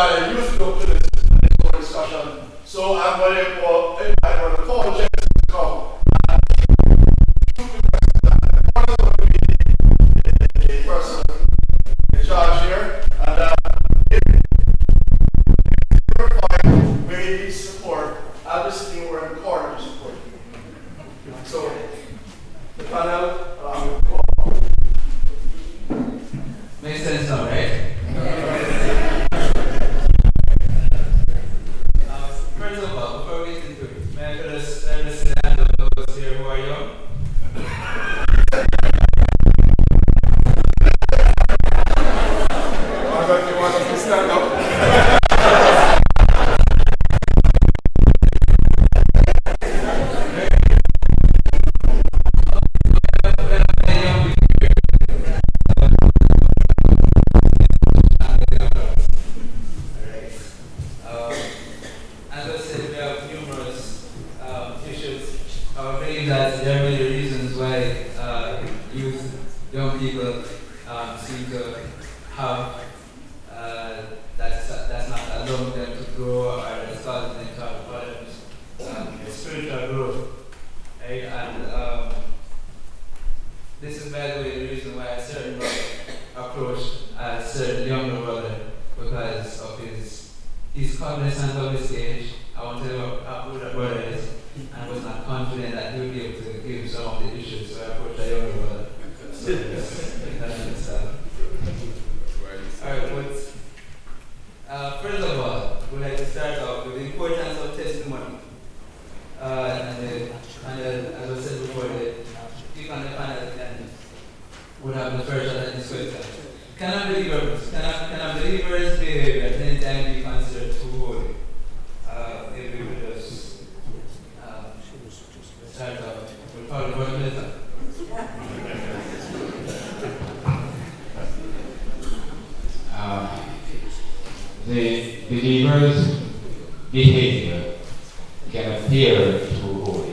my youth group to this whole discussion. So I'm going to invite Brother Paul Jensen to come. The person in charge here, and if you require maybe support, I'll be sitting over in the corner to support you. So the panel, makes sense now, right? First of all, before we get into it, may I just see the hand of those here who are young? you want us to stand up? The believer's behavior can appear too holy,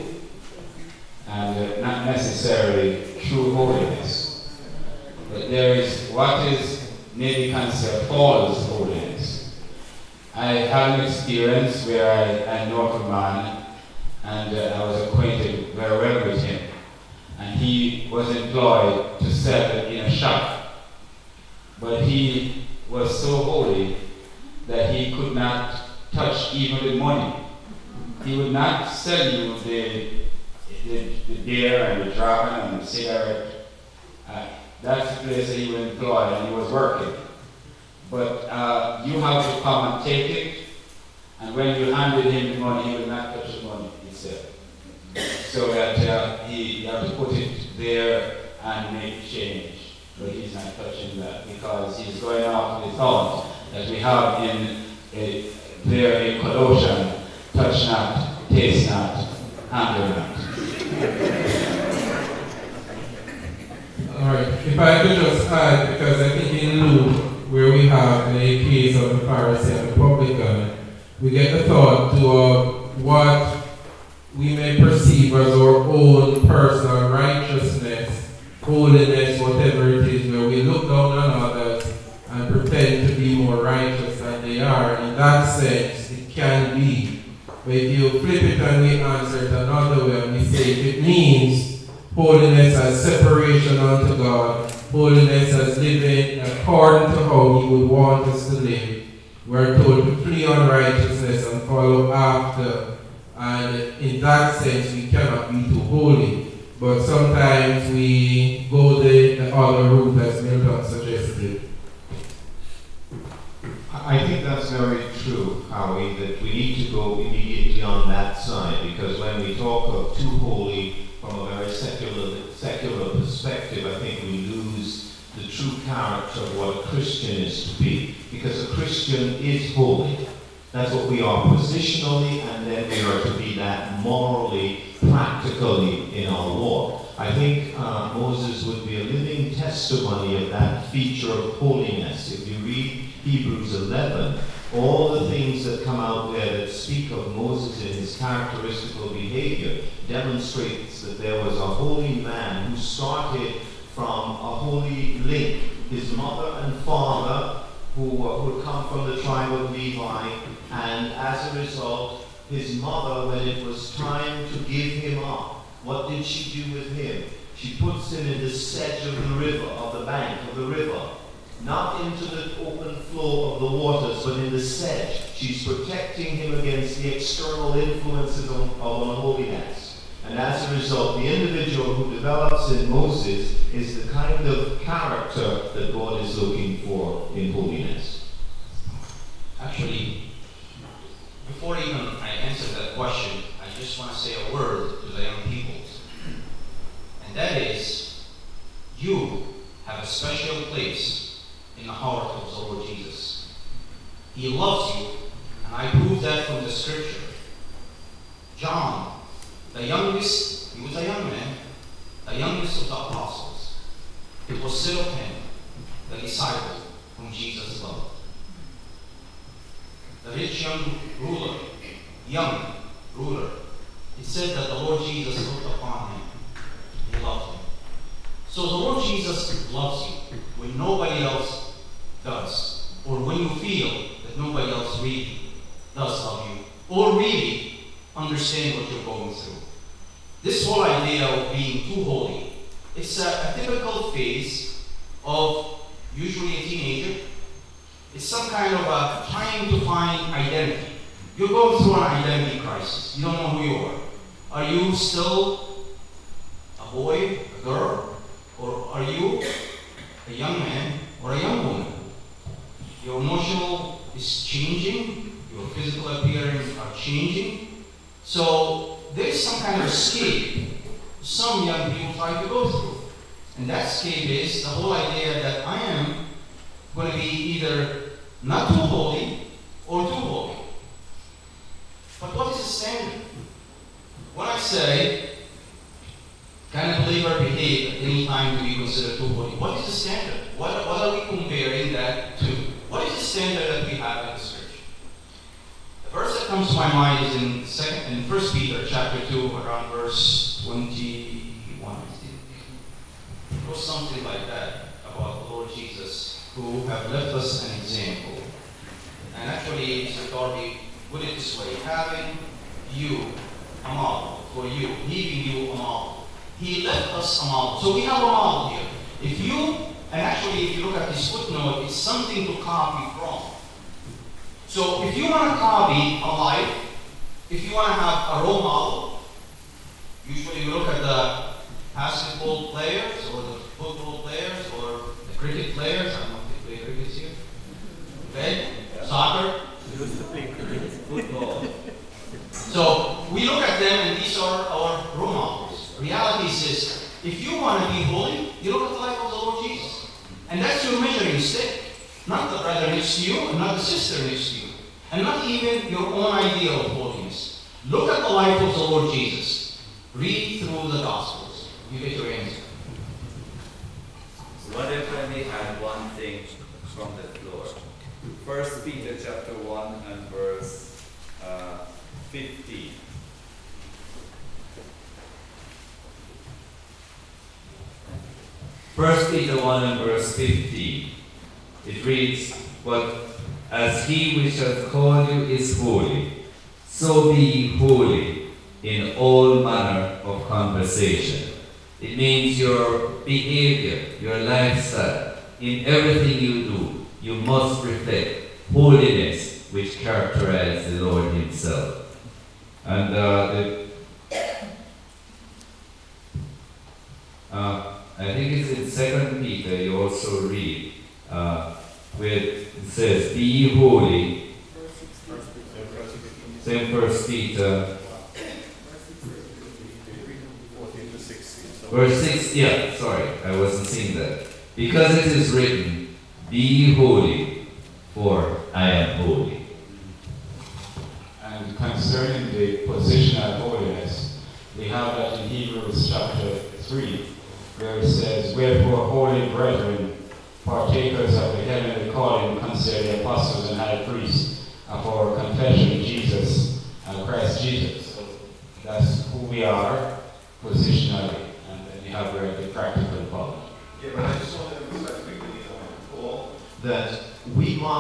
and not necessarily true holiness. But there is what is maybe considered false holiness. I had an experience where I know of a man, and I was acquainted very well with him, and he was employed to sell in a shop. But he was so holy that he could not touch even the money. He would not sell you the beer and the dragon and the cigarette. That's the place that he was employed and he was working. But you have to come and take it, and when you handed him the money, he would not touch the money itself. So that he had to put it there and make change. But he's not touching that because he's going off the thought that we have there in Colossians, touch not, taste not, handle not. Alright, if I could just add, because I think in Luke, where we have the case of the Pharisee and the publican, we get the thought to what we may perceive as our own personal righteousness, holiness, whatever it is, where we look down on others and pretend to be more righteous than they are. In that sense, it can be. But if you flip it and we answer it another way and we say it means holiness as separation unto God, holiness as living according to how He would want us to live. We're told to flee unrighteousness and follow after. And in that sense, we cannot be too holy. But sometimes we go the other route as Milton suggested. I think that's very true, Howie, that we need to go immediately on that side, because when we talk of too holy from a very secular perspective, I think we lose the true character of what a Christian is to be. Because a Christian is holy. That's what we are positionally, and then we are to be that morally, practically in our walk. I think Moses would be a living testimony of that feature of holiness. If you read Hebrews 11, all the things that come out there that speak of Moses and his characteristical behavior demonstrates that there was a holy man who started from a holy link. His mother and father who had come from the tribe of Levi, and as a result, his mother, when it was time to give him up, what did she do with him? She puts him in the sedge of the river, of the bank of the river, not into the open flow of the waters, but in the sedge. She's protecting him against the external influences of unholiness. And as a result, the individual who develops in Moses is the kind of character that God is looking for in holiness. Actually, before even I answer that question, I just want to say a word to the young people. And that is, you have a special place in the heart of the Lord Jesus. He loves you, and I prove that from the scripture. John, the youngest, he was a young man, the youngest of the apostles. It was said of him, the disciple whom Jesus loved. The rich young ruler, it said that the Lord Jesus looked upon him. He loved him. So the Lord Jesus loves you when nobody else does, or when you feel that nobody else really does love you, or really understand what you're going through. This whole idea of being too holy, it's a typical phase of usually a teenager. It's some kind of a trying to find identity. You're going through an identity crisis. You don't know who you are. Are you still a boy, a girl, or are you a young man or a young woman? Your emotional is changing, your physical appearance are changing. So there's some kind of escape some young people try to go through. And that escape is the whole idea that I am going to be either not too holy or too holy. But what is the standard? When I say, can a believer behave at any time to be considered too holy? What is the standard? What are we comparing that to? What is the standard that we have in the scripture? The verse that comes to my mind is in 1 Peter chapter 2, around verse 21, I think. It was something like that about the Lord Jesus, who have left us an example. And actually, Mr. Darby put it this way, having you a model for you, leaving you a model. He left us a model. So we have a model here. If you look at this footnote, it's something to copy from. So if you want to copy a life, if you want to have a role model, usually you look at the basketball players or the football players or the cricket players. I don't know if they play cricket here. Okay? Soccer. Football. So we look at them and these are our role models. Reality is this. If you want to be holy, you look at the life of the Lord Jesus. And that's your measuring stick. Not the brother next to you, and not the sister next to you. And not even your own idea of holiness. Look at the life of the Lord Jesus. Read through the Gospels. You get your answer. What if I may add one thing from the floor? 1 Peter chapter 1 and verse 15. First Peter 1 and verse 15. It reads, "But as he which hath called you is holy, so be ye holy in all manner of conversation." It means your behavior, your lifestyle, in everything you do, you must reflect holiness which characterizes the Lord himself. And I think it's in 2 Peter you also read where it says, "Be ye holy." Same 1 Peter. Verse 6, yeah, sorry, I wasn't seeing that. "Because it is written, Be ye holy, for I am holy." And concerning the positional holiness, we have that in Hebrews chapter 3, where it says, "Wherefore, holy brethren, partakers of the heavenly calling, consider the apostles and high priests of our confession, Jesus, Christ Jesus." So that's who we are positionally, and then you have the practical part. Yeah, but I just want to emphasize quickly, Paul, that we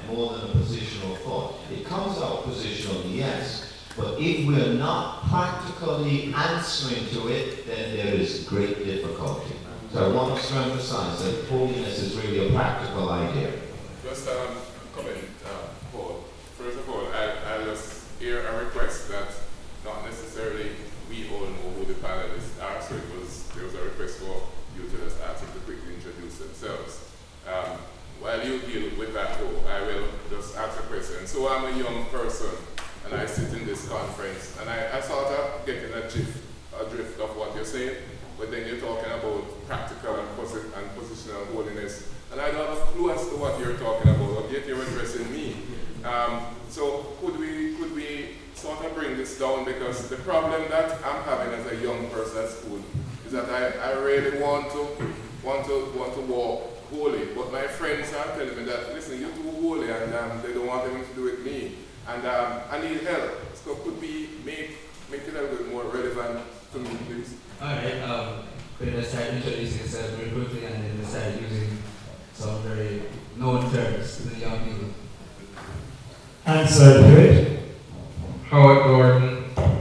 more than a positional thought. It comes out positionally, yes, but if we're not practically answering to it, then there is great difficulty. So I want us to emphasize that holiness is really a practical idea. Just comment, Paul. First of all, I just hear a request that not necessarily we all know who the panelists are, so there was a request for you to just ask them to quickly introduce themselves. While you deal with that though, I will just ask a question. So I'm a young person and I sit in this conference and I sort of getting a drift of what you're saying, but then you're talking about practical and positional holiness. And I don't have a clue as to what you're talking about, yet you're addressing me. So could we sort of bring this down, because the problem that I'm having as a young person at school is that I really want to walk holy, but my friends are telling me that, listen, you're too holy, and they don't want anything to do with me, and I need help. So could we make it a little bit more relevant to me, please? Alright, we're going to start introducing yourself very quickly, and then we'll start using some very known terms to the young people. Answer to it. Howard Gordon.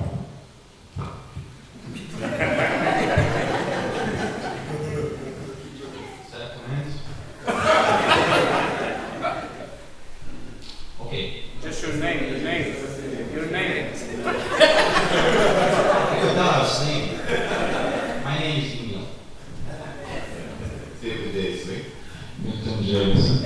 Okay. Just your name. My name is Emil. David Daisley. Milton James.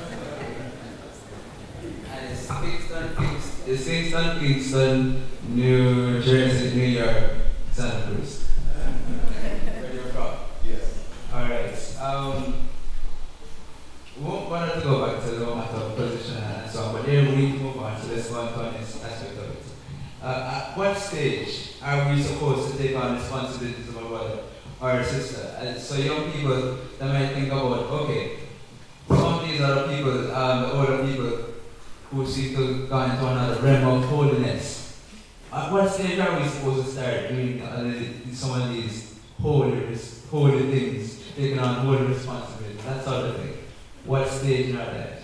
It's Kingston, New Jersey, New York, Santa Cruz. Where you're from? Yes. Alright. We won't bother to go back to the matter of position and so on, but then we need to move on to this one this aspect of it. At what stage are we supposed to take on responsibilities of a brother or a sister? And so young people that might think about, okay, some of these other people, the older people who seek to go into another realm of holiness. At what stage are we supposed to start doing some of these holy things, taking on holy responsibilities, that sort of thing? What stage are that?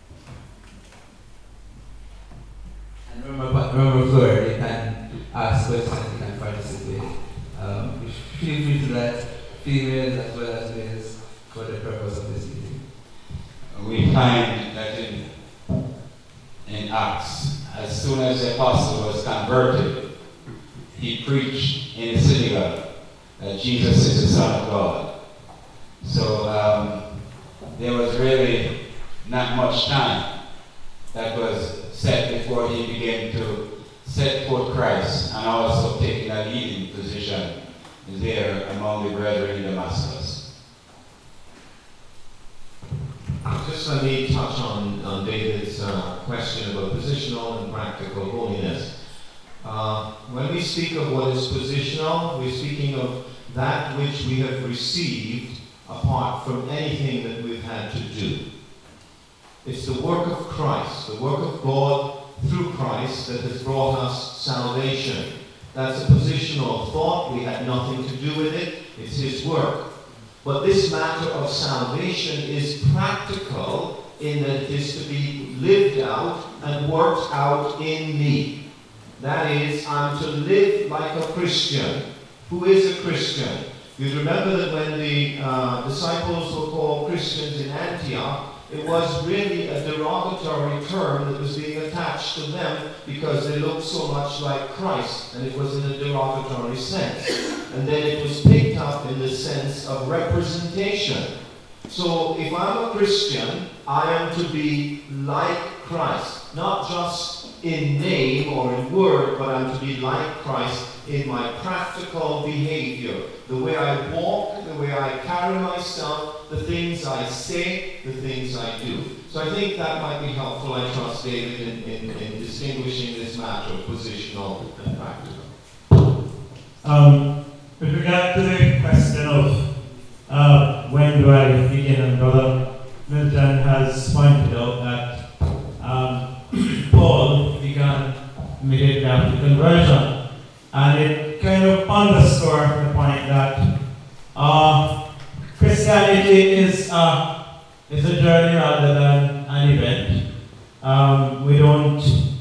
And remember, Fleur, you can ask questions, you can participate. Feel free to that, females as well as males, for the purpose of this meeting. We find that in Acts, as soon as the apostle was converted, he preached in the synagogue that Jesus is the Son of God. So there was really not much time that was set before he began to set forth Christ and also taking a leading position there among the brethren in Damascus. Just let me touch on David's question about positional and practical holiness. When we speak of what is positional, we're speaking of that which we have received apart from anything that we've had to do. It's the work of Christ, the work of God through Christ that has brought us salvation. That's a positional thought. We had nothing to do with it. It's His work. But this matter of salvation is practical in that it is to be lived out and worked out in me. That is, I'm to live like a Christian. Who is a Christian? You remember that when the disciples were called Christians in Antioch, it was really a derogatory term that was being attached to them because they looked so much like Christ, and it was in a derogatory sense. And then it was picked up in the sense of representation. So if I'm a Christian, I am to be like Christ, not just in name or in word, but I'm to be like Christ in my practical behavior, the way I walk, the way I carry myself, the things I say, the things I do. So I think that might be helpful, I trust, David, in distinguishing this matter of positional and practical. With regard to the question of when do I begin, and Brother Milton has pointed out that Paul began immediately after conversion. And it kind of underscores the point that Christianity is a journey rather than an event. we don't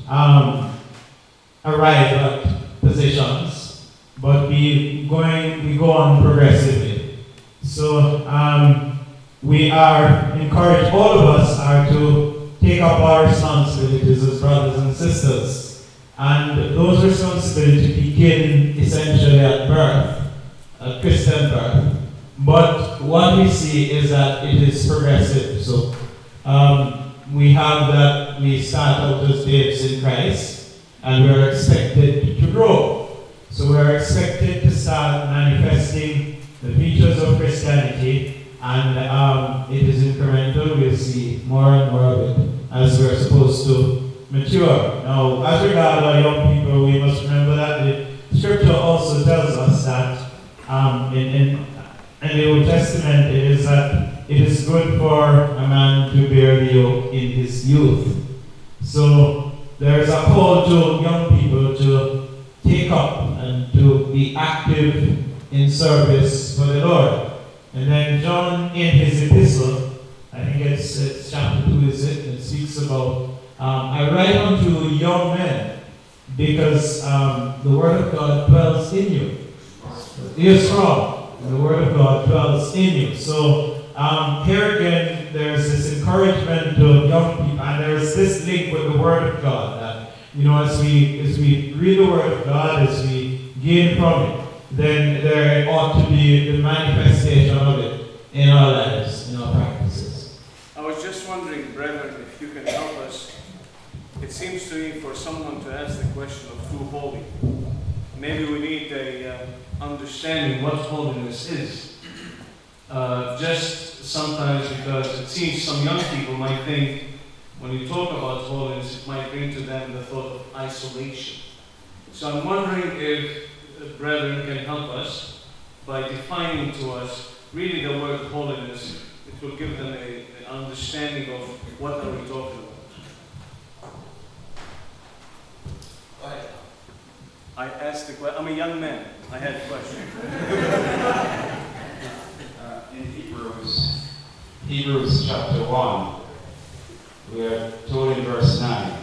arrive at positions, but we go on progressively. So we are encouraged, all of us are to take up our responsibilities as brothers and sisters. And those responsibilities begin essentially at birth, at Christian birth. But what we see is that it is progressive. So we have that we start out as babes in Christ, and we are expected to grow. So we are expected to start manifesting the features of Christianity, and it is incremental. We'll see more and more of it as we're supposed to mature. Now, as regards our young people, we must remember that the scripture also tells us that in the Old Testament it is that it is good for a man to bear the yoke in his youth. So there is a call to young people to take up and to be active in service for the Lord. And then John, in his epistle, I think it's chapter 2, is it? It speaks about, I write unto young men because the word of God dwells in you. You're strong. The word of God dwells in you. So here again, there's this encouragement to young people, and there's this link with the word of God that, as we read the word of God, as we gain from it, then there ought to be the manifestation of it in our lives, in our practices. I was just wondering, brethren, if you can help us. It seems to me for someone to ask the question of true holy, maybe we need a understanding what holiness is. Just sometimes because it seems some young people might think when you talk about holiness, it might bring to them the thought of isolation. So I'm wondering if brethren can help us by defining to us really the word holiness. It will give them an understanding of what are we talking about. Go ahead. I asked the question. I'm a young man. I had a question. In Hebrews chapter 1, we are told in verse 9,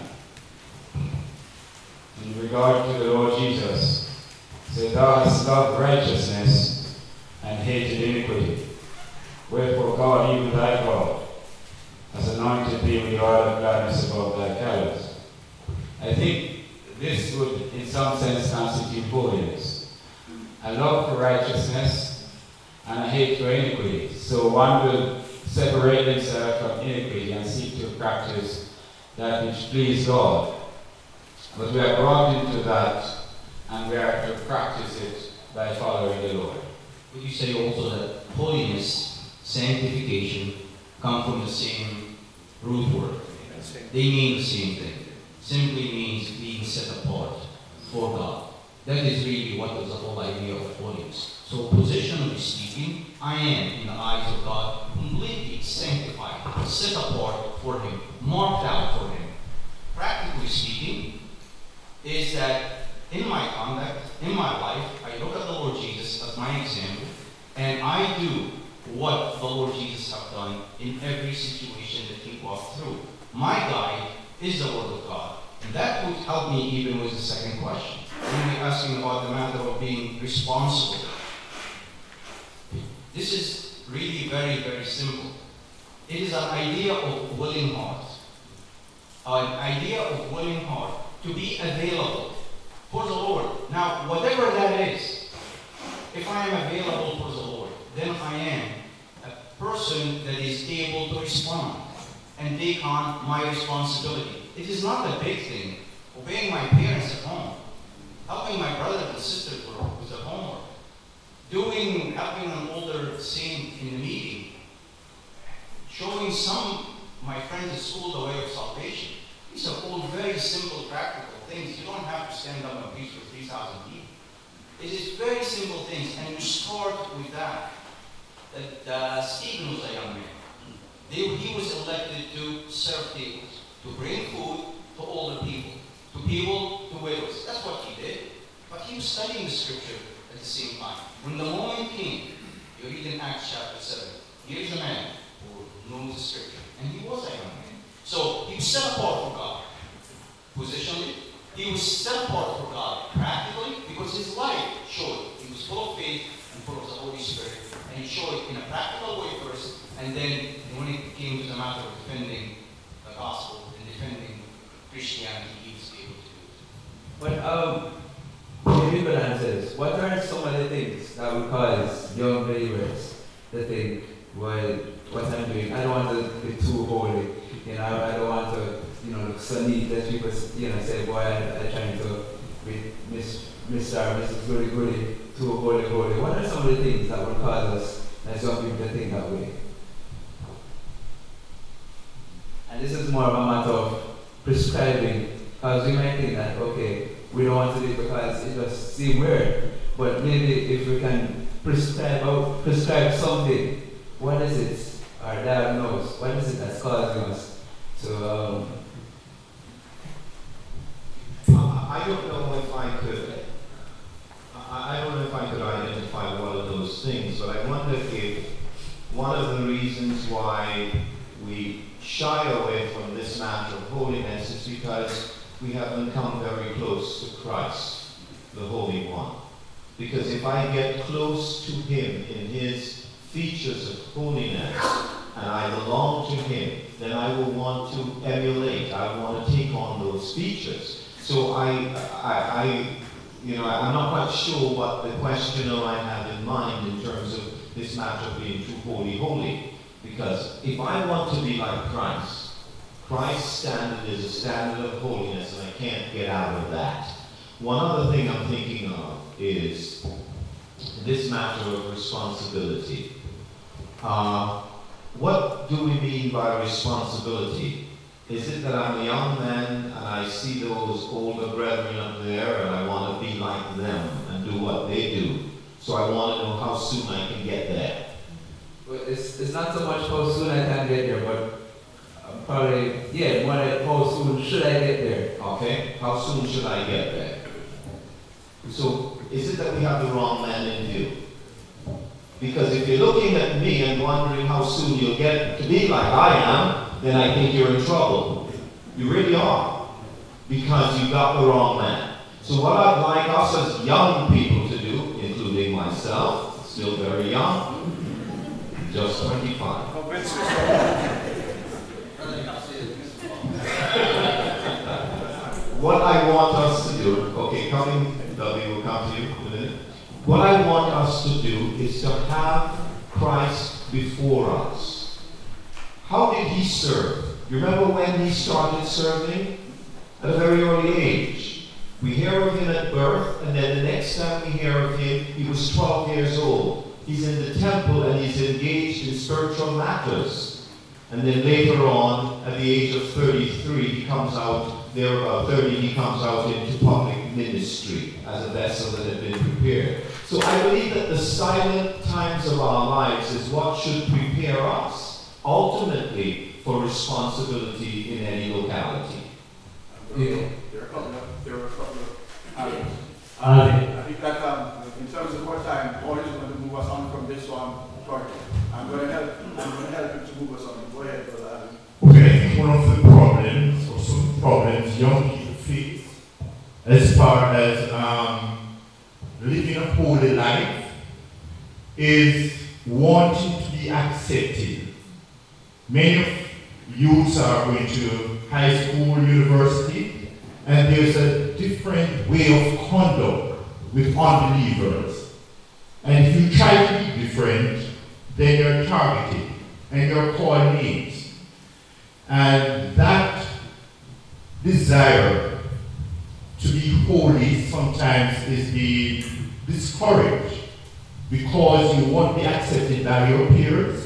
in regard to the Lord Jesus, say, thou hast loved righteousness and hated iniquity. Wherefore God, even thy God, has anointed thee with the oil of gladness above thy fellows. I think this would, in some sense, constitute holiness. A love for righteousness and a hate for iniquity. So one will separate himself from iniquity and seek to practice that which pleases God. But we are brought into that, and we are to practice it by following the Lord. Would you say also that holiness, sanctification, come from the same root word? They mean the same thing. Simply means being set apart for God. That is really what was the whole idea of holiness. So positionally speaking, I am in the eyes of God completely sanctified, set apart for Him, marked out for Him. Practically speaking, is that in my conduct, in my life, I look at the Lord Jesus as my example, and I do what the Lord Jesus has done in every situation that He walked through. My guide is the Word of God. And that would help me even with the second question. When we're asking about the matter of being responsible. This is really very, very simple. It is an idea of willing heart. An idea of willing heart to be available for the Lord. Now, whatever that is, if I am available for the Lord, then I am a person that is able to respond and take on my responsibility. It is not a big thing. Obeying my parents at home, helping my brother and sister with their homework, helping an older saint in the meeting, showing some my friends at school the way of salvation. These are all very simple, practical things. You don't have to stand up and preach for 3,000 people. It is very simple things, and you start with that. Stephen was a young man. He was elected to serve tables, to bring food to older people, to widows. That's what he did. But he was studying the scripture at the same time. When the moment came, you read in Acts chapter 7, here's a man who knows the scripture, and he was a young man. So he was set apart for God. Positionally, he was set apart for God. Practically, because his life showed it. He was full of faith and full of the Holy Spirit. And he showed it in a practical way first, and then when it came to the matter of defending the gospel and defending Christianity, he was able to do it. But maybe you could answer this. What are some of the things that would cause young believers to think, well, what I'm doing, I don't want to be too holy. I don't want to, look so neat that people, say, boy, I'm trying to be Mr. or Mrs. Goody, too holy. What are some of the things that would cause us as young people to think that way? And this is more of a matter of prescribing, because we might think that, okay, we don't want to do it because it just seems weird. But maybe if we can prescribe something, what is it, or diagnose, what is it that's causing us to... I don't know if I could identify one of those things, but I wonder if one of the reasons why we shy away from this matter of holiness is because we haven't come very close to Christ, the Holy One. Because if I get close to him in his features of holiness, and I belong to him, then I will want to emulate, I want to take on those features. So I'm not quite sure what the questioner might have in mind in terms of this matter of being too holy. Because if I want to be like Christ, Christ's standard is a standard of holiness, and I can't get out of that. One other thing I'm thinking of is this matter of responsibility. What do we mean by responsibility? Is it that I'm a young man and I see those older brethren up there and I want to be like them and do what they do? So I want to know how soon I can get there. Well, it's not so much how soon I can get there, but probably, how soon should I get there? Okay, how soon should I get there? So, is it that we have the wrong man in view? Because if you're looking at me and wondering how soon you'll get to be like I am, then I think you're in trouble. You really are. Because you got the wrong man. So what I'd like us as young people to do, including myself, still very young, just 25. What I want us to do, okay, W will come to you in a minute. What I want us to do is to have Christ before us. How did he serve? You remember when he started serving? At a very early age. We hear of him at birth, and then the next time we hear of him, he was 12 years old. He's in the temple and he's engaged in spiritual matters. And then later on, at the age of 33, he comes out, there about 30, he comes out into public ministry as a vessel that had been prepared. So I believe that the silent times of our lives is what should prepare us, ultimately, for responsibility in any locality. There are a couple of items. I think that in terms of what time, Paul is going to move us on from this one shortly. I'm going to help him to move us on. Go ahead, Brother Adam. Okay, I think one of the problems, or some problems young people face, as far as living a holy life, is wanting to be accepted. Many of youths are going to high school, university, and there's a different way of conduct with unbelievers. And if you try to be different, then you're targeted and you're called names. And that desire to be holy sometimes is being discouraged because you won't be accepted by your peers.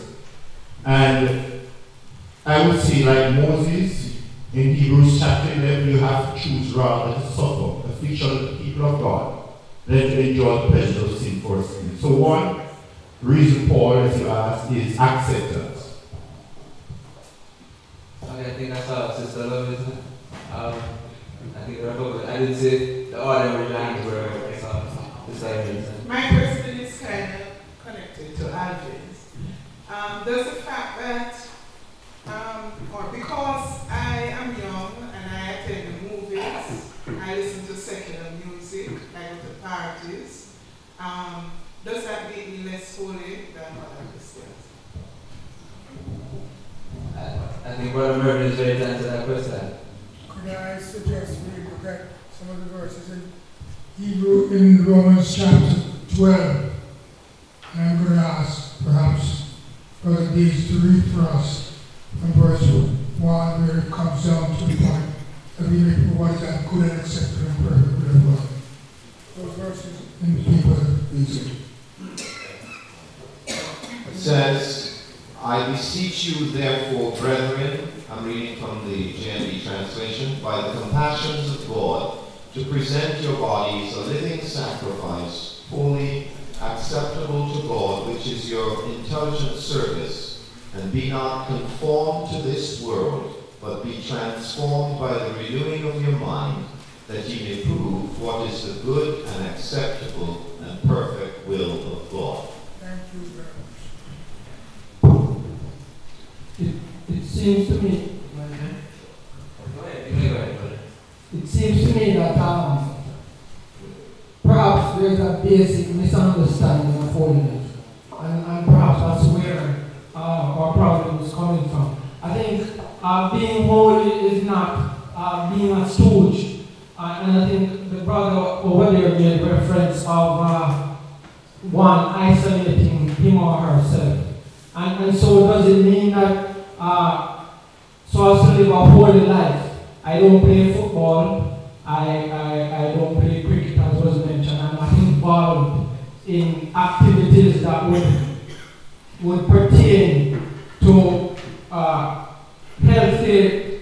And I would say, like Moses in Hebrews chapter 11, you have to choose rather to suffer affliction of the people of God than to enjoy the pleasure of sin for sin. So one reason, Paul, as you asked, is acceptance. Okay, I think that's all, Sister Love, isn't it? I think I didn't say the order of your hands were my question is kind of connected to Alvin's. Does the fact that, or because I am does that make me less holy than other Christians? I think Brother Murphy is ready to answer that question. Could I suggest we look at some of the verses in Romans chapter 12? And I'm going to ask perhaps Brother Deeds to read for us from verse 1 where it comes down to the point of even what is that good and acceptable and perfect will of God. Those verses in the people easy. It says, I beseech you therefore, brethren, I'm reading from the JNB translation, by the compassions of God, to present your bodies a living sacrifice, holy, acceptable to God, which is your intelligent service, and be not conformed to this world, but be transformed by the renewing of your mind, that ye may prove what is the good and acceptable and perfect will of God. Thank you very much. It seems to me. It seems to me that perhaps there is a basic misunderstanding of holiness, and perhaps that's where our problem is coming from. I think being holy is not being a stooge, and I think the brother over there made reference of one isolating him or herself, and so does it mean that so as to live a holy life? I don't play football, I don't play cricket as was mentioned, I'm not involved in activities that would pertain to healthy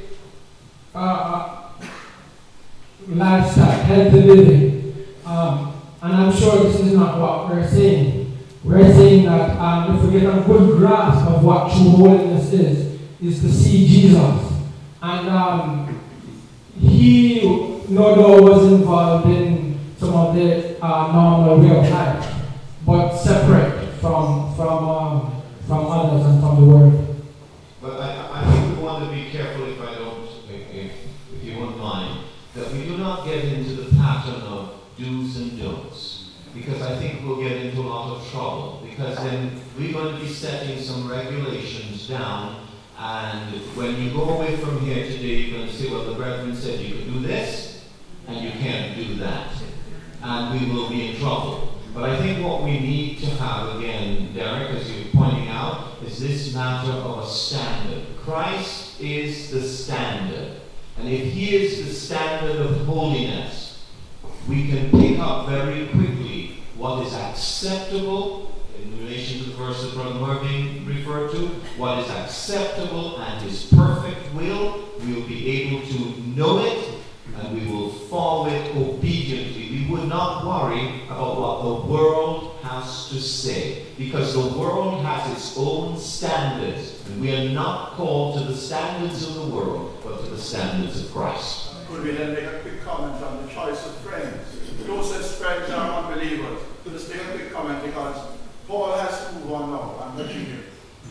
lifestyle, healthy living. And I'm sure this is not what we're saying. We're saying that if we get a good grasp of what true holiness is to see Jesus. And he, no doubt, was involved in some of the normal way of life, but separate from others and from the world. But I think we want to be careful, if you won't mind, that we do not get into the pattern of do's and don'ts, because I think we'll get into a lot of trouble, because then we're going to be setting some regulations down. And when you go away from here today, you're going to say, well, the brethren said you could do this, and you can't do that. And we will be in trouble. But I think what we need to have, again, Derek, as you're pointing out, is this matter of a standard. Christ is the standard. And if he is the standard of holiness, we can pick up very quickly what is acceptable in relation to the verse that Brother Murphy referred to, what is acceptable and his perfect will. We will be able to know it, and we will follow it obediently. We would not worry about what the world has to say, because the world has its own standards, and we are not called to the standards of the world, but to the standards of Christ. Could we then make a quick comment on the choice of friends? Those friends are unbelievers. Could just make a quick comment, because Paul has to move on now. I'm touching you.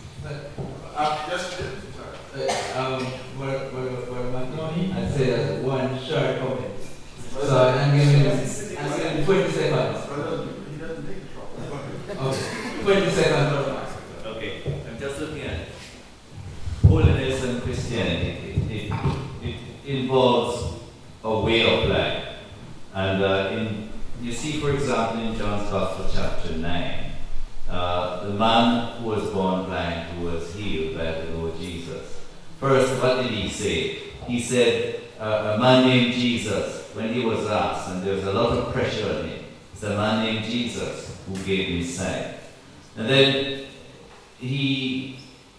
I'd say that's one short comment. So I'm giving 20 seconds. Okay, 20 seconds. Okay, I'm just looking at holiness and Christianity. It involves a way of life. And you see, for example, in John's Gospel, chapter 9, the man who was born blind, who was healed by the Lord Jesus. First, what did he say? He said, a man named Jesus, when he was asked, and there was a lot of pressure on him, it's a man named Jesus who gave him sight. And then the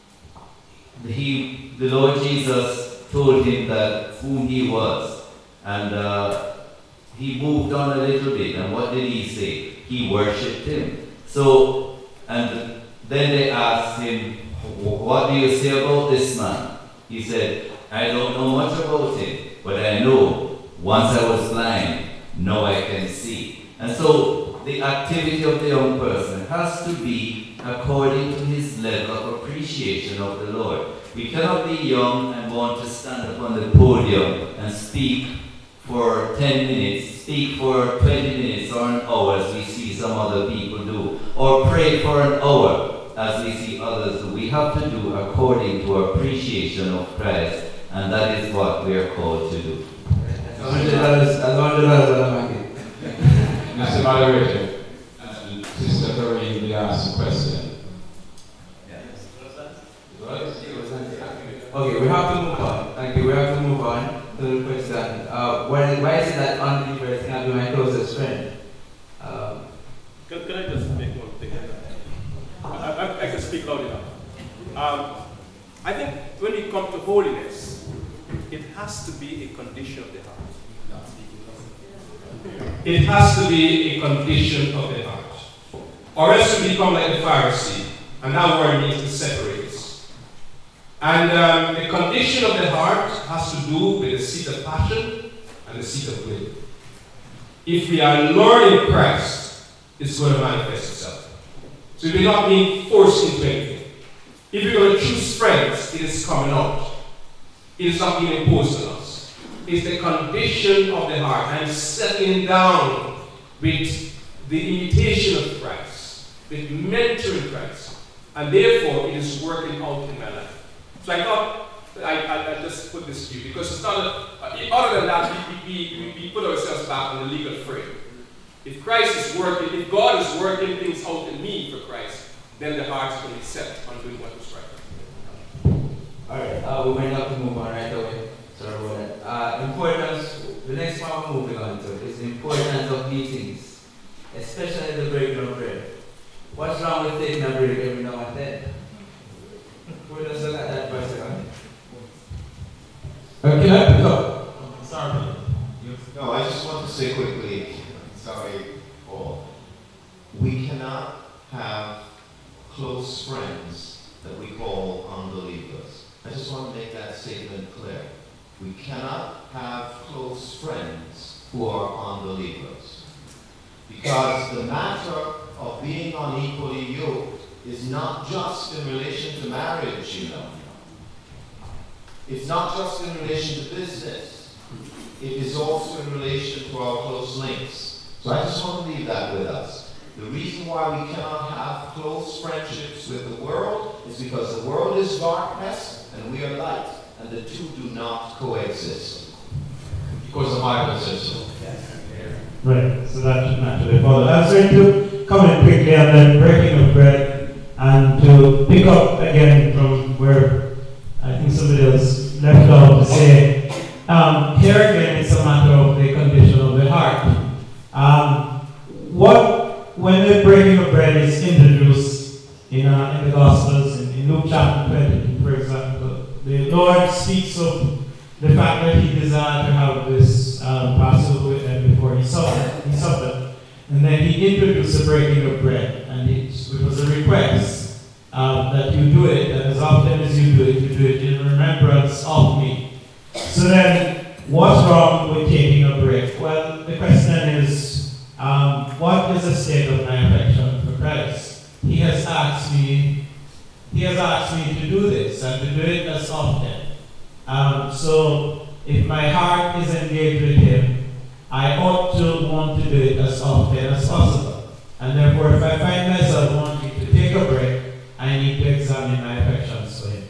Lord Jesus told him that who he was, and he moved on a little bit, and what did he say? He worshipped him. So, and then they asked him, what do you say about this man? He said, I don't know much about him, but I know once I was blind, now I can see. And so the activity of the young person has to be according to his level of appreciation of the Lord. We cannot be young and want to stand up on the podium and speak for 10 minutes, speak for 20 minutes or an hour as we see some other people do, or pray for an hour as we see others do. We have to do according to our appreciation of Christ, and that is what we are called to do. Mr. Moderator, Sister Doreen, we asked a question. Okay, we have to move on. Thank you. We have to move on to the question. Why is it that unbelievers cannot be my closest friend? Can I just make one thing? I can speak loud enough. I think when we come to holiness, it has to be a condition of the heart. It has to be a condition of the heart. Or else we become like the Pharisee, and now we're needs to separate. And the condition of the heart has to do with the seat of passion and the seat of will. If we are learning Christ, it's going to manifest itself. So we're not being forced into anything. If we're going to choose friends, it is coming out. It is not being imposed on us. It's the condition of the heart. I'm settling down with the imitation of Christ, with mentoring Christ. And therefore, it is working out in my life. So I thought I just put this to you because it's not other than that, we put ourselves back on the legal frame. If Christ is working, if God is working things out in me for Christ, then the heart is going to be set on doing what is right. Alright, we might have to move on right away. Sorry about that. Importance, the next one we're moving on to is the importance of meetings, especially the breaking of bread. What's wrong with taking a break every now and then? Who does look at that person? Can I pick up? Sorry. No, I just want to say quickly, sorry, Paul. We cannot have close friends that we call unbelievers. I just want to make that statement clear. We cannot have close friends who are unbelievers. Because the matter of being unequally yoked is not just in relation to marriage, you know. It's not just in relation to business. It is also in relation to our close links. So I just want to leave that with us. The reason why we cannot have close friendships with the world is because the world is darkness and we are light, and the two do not coexist. Because the Bible says so. Right, so that should naturally follow. I was going to comment quickly on the breaking of bread and to pick up again from where I think somebody else left off to say, here again it's a matter of the condition of the heart. When the breaking of bread is introduced in the Gospels, in Luke chapter 20, for example, the Lord speaks of the fact that he desired to have this Passover with them before he suffered. And then he introduced the breaking of bread, and it was a request that you do it, and as often as you do it in remembrance of me. So then, what's wrong with taking a break? Well, the question is, what is the state of my affection for Christ? He has asked me to do this, and to do it as often. So, if my heart is engaged with him, I ought to want to do it as often as possible. And therefore, if I find myself wanting to take a break, I need to examine my affections for him.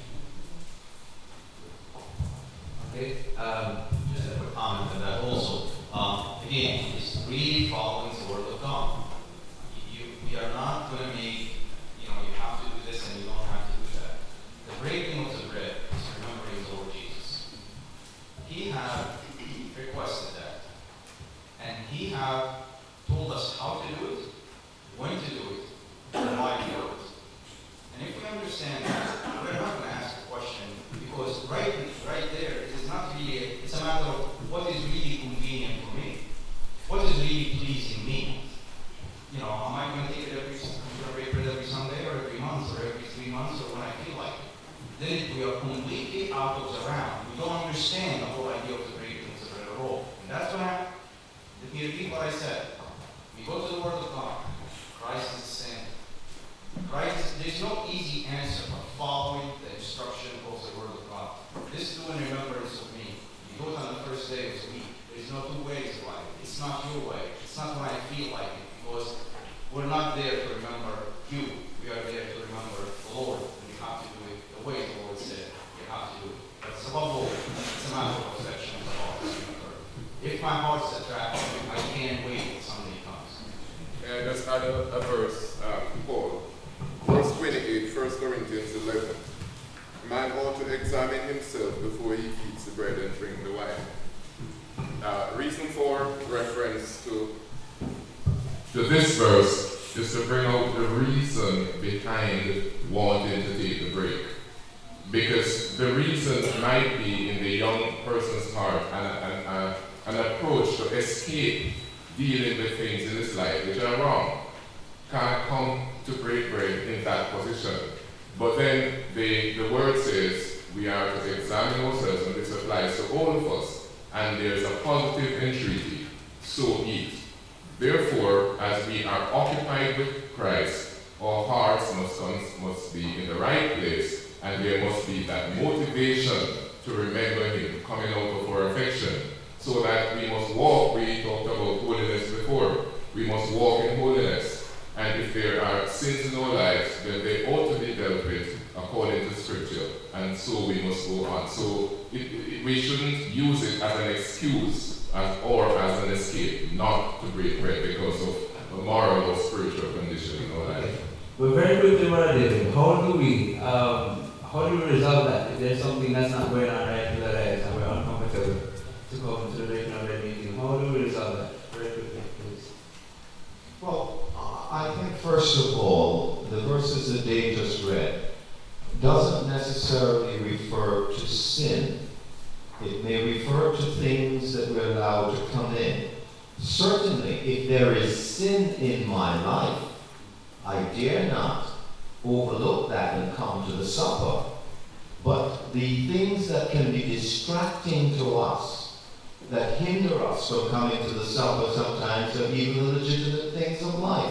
Okay, just a quick comment on that also. Again, it's really following the word of God. We are not going to make, you have to do this and you don't have to do that. The breaking of the bread is remembering the Lord Jesus. He had requested that. And he had told us how to do it, when to do it, and why to do it. And if we understand that, we're not going to ask a question, because right there, it is not really, it's a matter of what is really convenient for me. What is really pleasing me? Am I going to take it every Sunday, or every month, or every 3 months, or when I feel like it? Then if we are completely out of the round, we don't understand the whole idea of the breaking of the bread at all. And that's what happened. Let me repeat what I said. We go to the Word of God. Christ is the same. There's no easy answer but following the instruction of the Word of God. This do in remembrance of me. You You do it on the first day of the week. There's no two ways about it. It's not your way. It's not when I feel like it, because we're not there to remember you. We are there to remember the Lord, and you have to do it the way the Lord said you have to do it. But it's above all, it's a matter of perception of the heart. If my heart's attracted, I can't wait till Sunday comes. And just add a verse, Paul. Verse 28, 1 Corinthians 11. Man ought to examine himself before he eats the bread and drink the wine. Reason for reference to this verse is to bring out the reason behind wanting to take the break. Because the reason might be in the young person's heart an approach to escape dealing with things in this life which are wrong. Can't come to break bread in that position. But then the word says we are to examine ourselves, and this applies to all of us. And there's a positive entreaty, so eat. Therefore, as we are occupied with Christ, our hearts must be in the right place, and there must be that motivation to remember Him coming out of our affection, so that we must walk. We talked about holiness before. We must walk in holiness. And if there are sins in our lives, then they ought to be dealt with according to Scripture. And so we must go on. So we shouldn't use it as an excuse or as an escape not to break bread because of a moral or spiritual condition in our life. But very quickly, Brother David, how do we resolve that? If there's something that's not going on right in our lives and we're uncomfortable to come to the breaking of bread meeting, how do we resolve that? Very quickly, please. Well, I think first of all, the verses that Dave just read doesn't necessarily refer to sin. It may refer to things that we're allowed to come in. Certainly, if there is sin in my life, I dare not overlook that and come to the supper. But the things that can be distracting to us, that hinder us from coming to the supper sometimes, are even the legitimate things of life.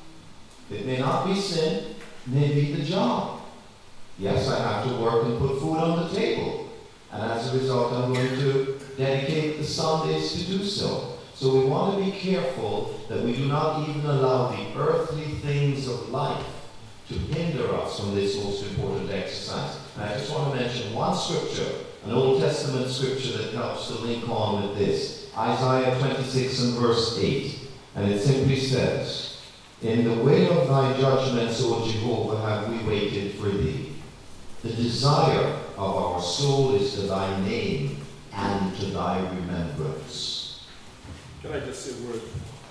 It may not be sin, it may be the job. Yes, I have to work and put food on the table. And as a result, I'm going to dedicate the Sundays to do so. So we want to be careful that we do not even allow the earthly things of life to hinder us from this most important exercise. And I just want to mention one scripture, an Old Testament scripture that helps to link on with this. Isaiah 26 and verse 8. And it simply says, "In the way of thy judgments, O Jehovah, have we waited for thee. The desire of our soul is to thy name and to thy remembrance." Can I just say a word?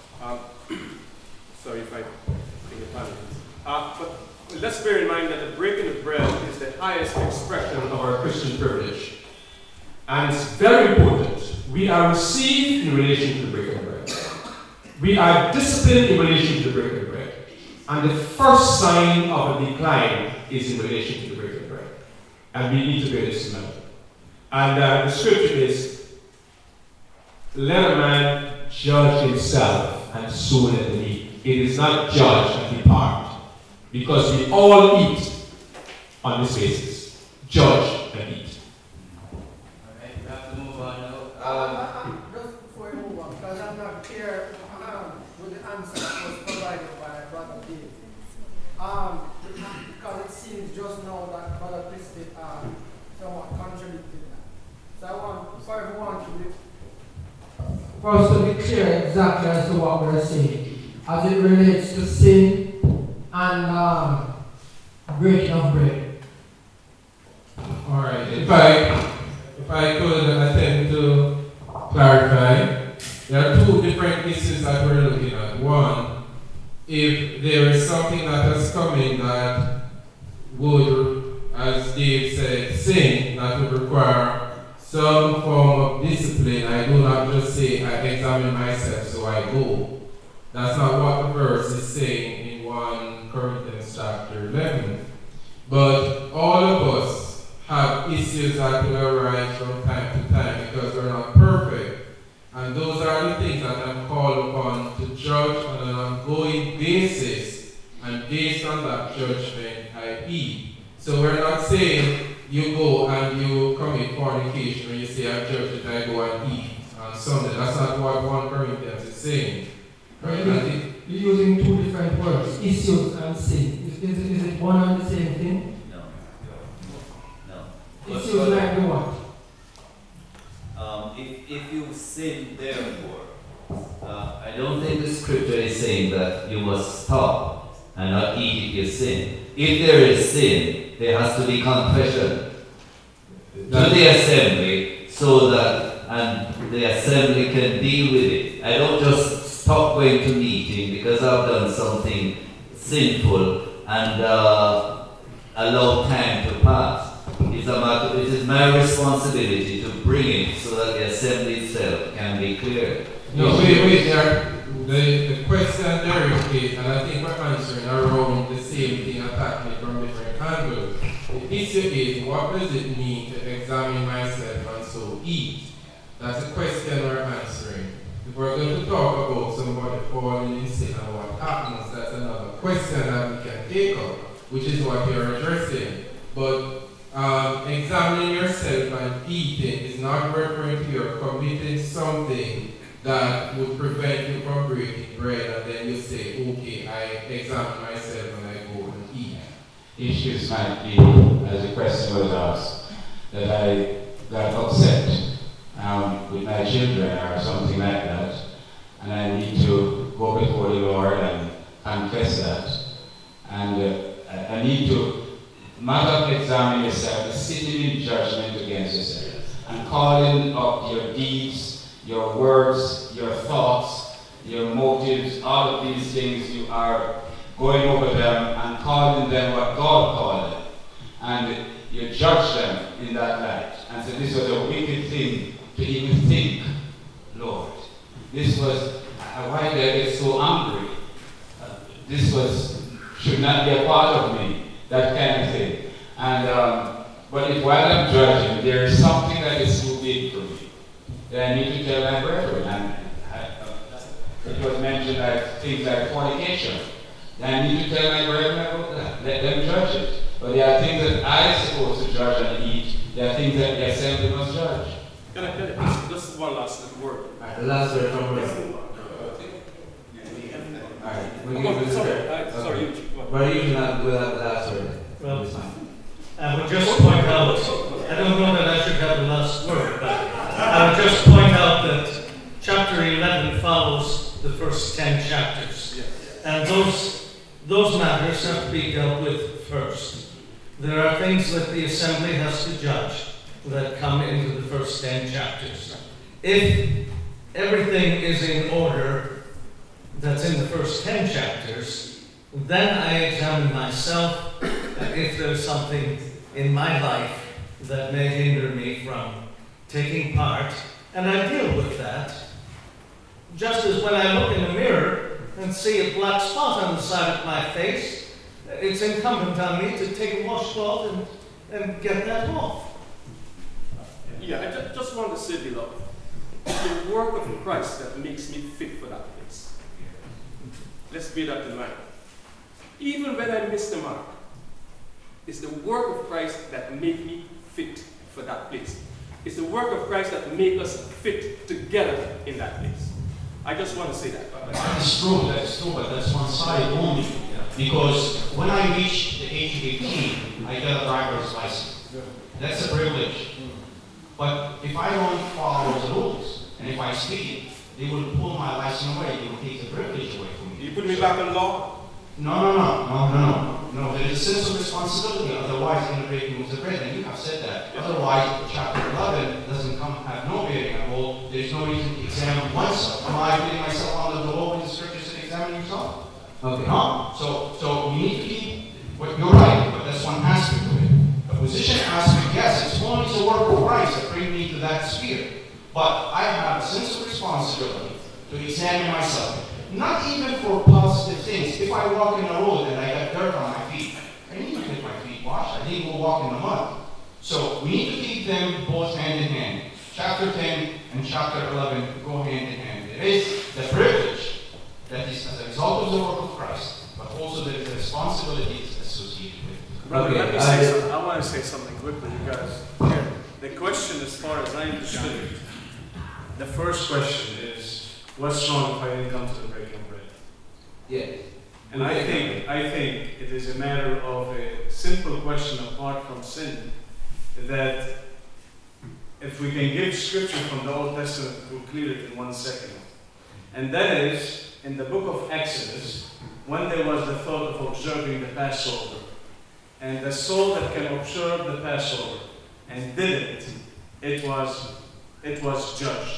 Sorry if I take a panic. But let's bear in mind that the breaking of bread is the highest expression of our Christian privilege. And it's very important. We are received in relation to the breaking of bread. We are disciplined in relation to the breaking of bread. And the first sign of a decline is in relation to the breaking of bread. And we need to bear this in mind. And the scripture is, "Let a man judge himself, and so let him eat." It is not judge and depart. Because we all eat on this basis. Judge and eat. Alright, we have to move on now. Just before we move on, because I'm not clear with the answer that was provided by Brother Dave. Because it seems just now that Brother Christie somewhat contradicted that. So I want for everyone to be for us to be clear exactly as to what we're saying, as it relates to sin and breaking of bread. Alright, if I could attempt to clarify, there are two different issues that we're looking at. One, if there is something that has come in that would, as Dave said, sin, that would require some form of discipline, I do not just say, I examine myself, so I go. That's not what the verse is saying in 1 Corinthians chapter 11. But all of us have issues that will arise from time to time because we're not perfect. And those are the things that I'm called upon to judge on an ongoing basis. And based on that judgment, I eat. So we're not saying you go and you commit fornication, when you say at church that I go and eat on Sunday. That's not what 1 Corinthians is saying. Right? You're using two different words, issues and sin. Is it one and the same thing? No. Issues like the what? If you sin, therefore, I don't think the scripture is saying that you must stop and not eat if you sin. If there is sin, there has to be confession to the assembly so that and the assembly can deal with it. I don't just stop going to meeting because I've done something sinful and allow time to pass. It is my responsibility to bring it so that the assembly itself can be cleared. No, wait, the question there is, and I think we're answering around the same thing, attacking it from different angles. The issue is, what does it mean to examine myself and so eat? That's a question we're answering. If we're going to talk about somebody falling in sin and what happens, that's another question that we can take up, which is what you're addressing. But examining yourself and eating is not referring to your committing something that would prevent you from breaking bread, and then you say, okay, I examine myself and I go and eat. Issues might be, as the question was asked, that I got upset with my children or something like that, and I need to go before the Lord and confess that. And I need to, matter of examining yourself, is sitting in judgment against yourself and calling up your deeds, your words, your thoughts, your motives, all of these things, you are going over them and calling them what God called them. And you judge them in that light and say, this was a wicked thing to even think, Lord. This was, why did I get so angry? Should not be a part of me, that kind of thing. And, but if while I'm judging, there is something that is too big for me, then I need to tell my brethren. And it was mentioned like things like fornication. Then I need to tell my brethren about that. Let them judge it. But there are things that I'm supposed to judge and eat. There are things that the assembly must judge. Can I just one last word? Alright, the last word from Brother. Alright, we'll give it Sorry. But usually not we'll have the last word. Well, I would just point out, I don't know that I should have the last word, but I would just point out that chapter 11 follows the first 10 chapters. And those matters have to be dealt with first. There are things that the assembly has to judge that come into the first 10 chapters. If everything is in order that's in the first 10 chapters, then I examine myself if there's something in my life that may hinder me from taking part, and I deal with that. Just as when I look in the mirror and see a black spot on the side of my face, it's incumbent on me to take a washcloth and get that off. Yeah, I just want to say, beloved, it's the work of Christ that makes me fit for that place. Let's bear that in mind. Even when I miss the mark, it's the work of Christ that makes me fit for that place. It's the work of Christ that makes us fit together in that place. I just want to say that. That's true, but that's one side only. Because when I reach the age of 18, I get a driver's license. That's a privilege. But if I don't follow the rules, and if I speed, they will pull my license away. They will take the privilege away from me. You put me back in law? No. There is a sense of responsibility. Otherwise, innovation moves the bread. And you have said that. Otherwise, chapter 11 doesn't have no bearing at all. There's no reason to examine oneself. Am I putting myself under the law in the scriptures to examine yourself? Okay. No. So you need to keep what you're right, but that's one aspect of it. The position aspect, yes, it's only the work of Christ that brings me to that sphere. But I have a sense of responsibility to examine myself. Not even for positive things. If I walk in the road and I got dirt on my feet, I need to get my feet washed. I need to go walk in the mud. So we need to keep them both hand in hand. Chapter 10 and chapter 11 go hand in hand. There is the privilege that is as a result of the work of Christ, but also there is the responsibilities associated with it. Brother, Okay, let me say something. I want to say something quickly, because here, the question, as far as I understood it, the first question is, what's wrong if I didn't come to the breaking of bread? Yes. And I think it is a matter of a simple question apart from sin, that if we can give scripture from the Old Testament, we'll clear it in 1 second. And that is, in the book of Exodus, when there was the thought of observing the Passover, and the soul that can observe the Passover and didn't, it was judged.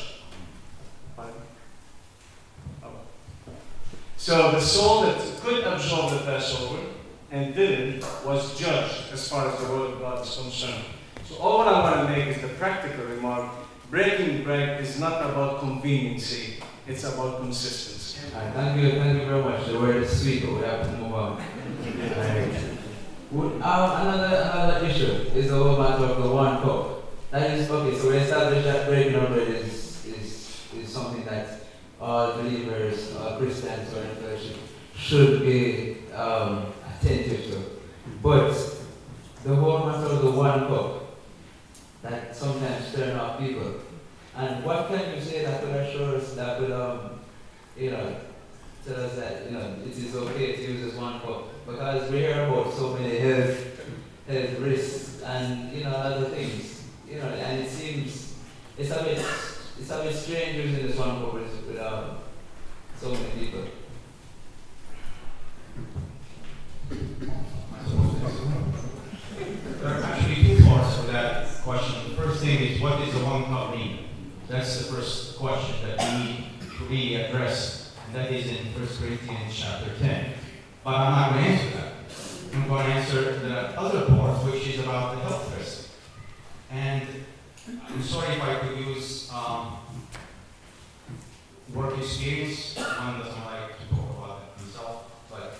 So the soul that could absorb the Passover and didn't was judged as far as the word of God is concerned. So all what I want to make is the practical remark: breaking bread is not about conveniency, it's about consistency. Thank you very much. The word is sweet, but we have to move on. Another issue is the whole matter of the one cup. That is okay. So we established that breaking of bread is something that all believers, Christians, or in fellowship should be attentive to. But the whole matter of the one cup that sometimes turn off people. And what can you say that would assure us, that would tell us that it is okay to use this one cup? Because we hear about so many health risks and other things. And it seems it's a bit strange using this one cup with so many people. There are actually two parts to that question. The first thing is, what does the one cup mean? That's the first question that we need to really address, and that is in 1 Corinthians chapter 10. But I'm not going to answer that. I'm going to answer the other part, which is about the health risk. And I'm sorry if I could use work experience. One doesn't like to talk about it himself, but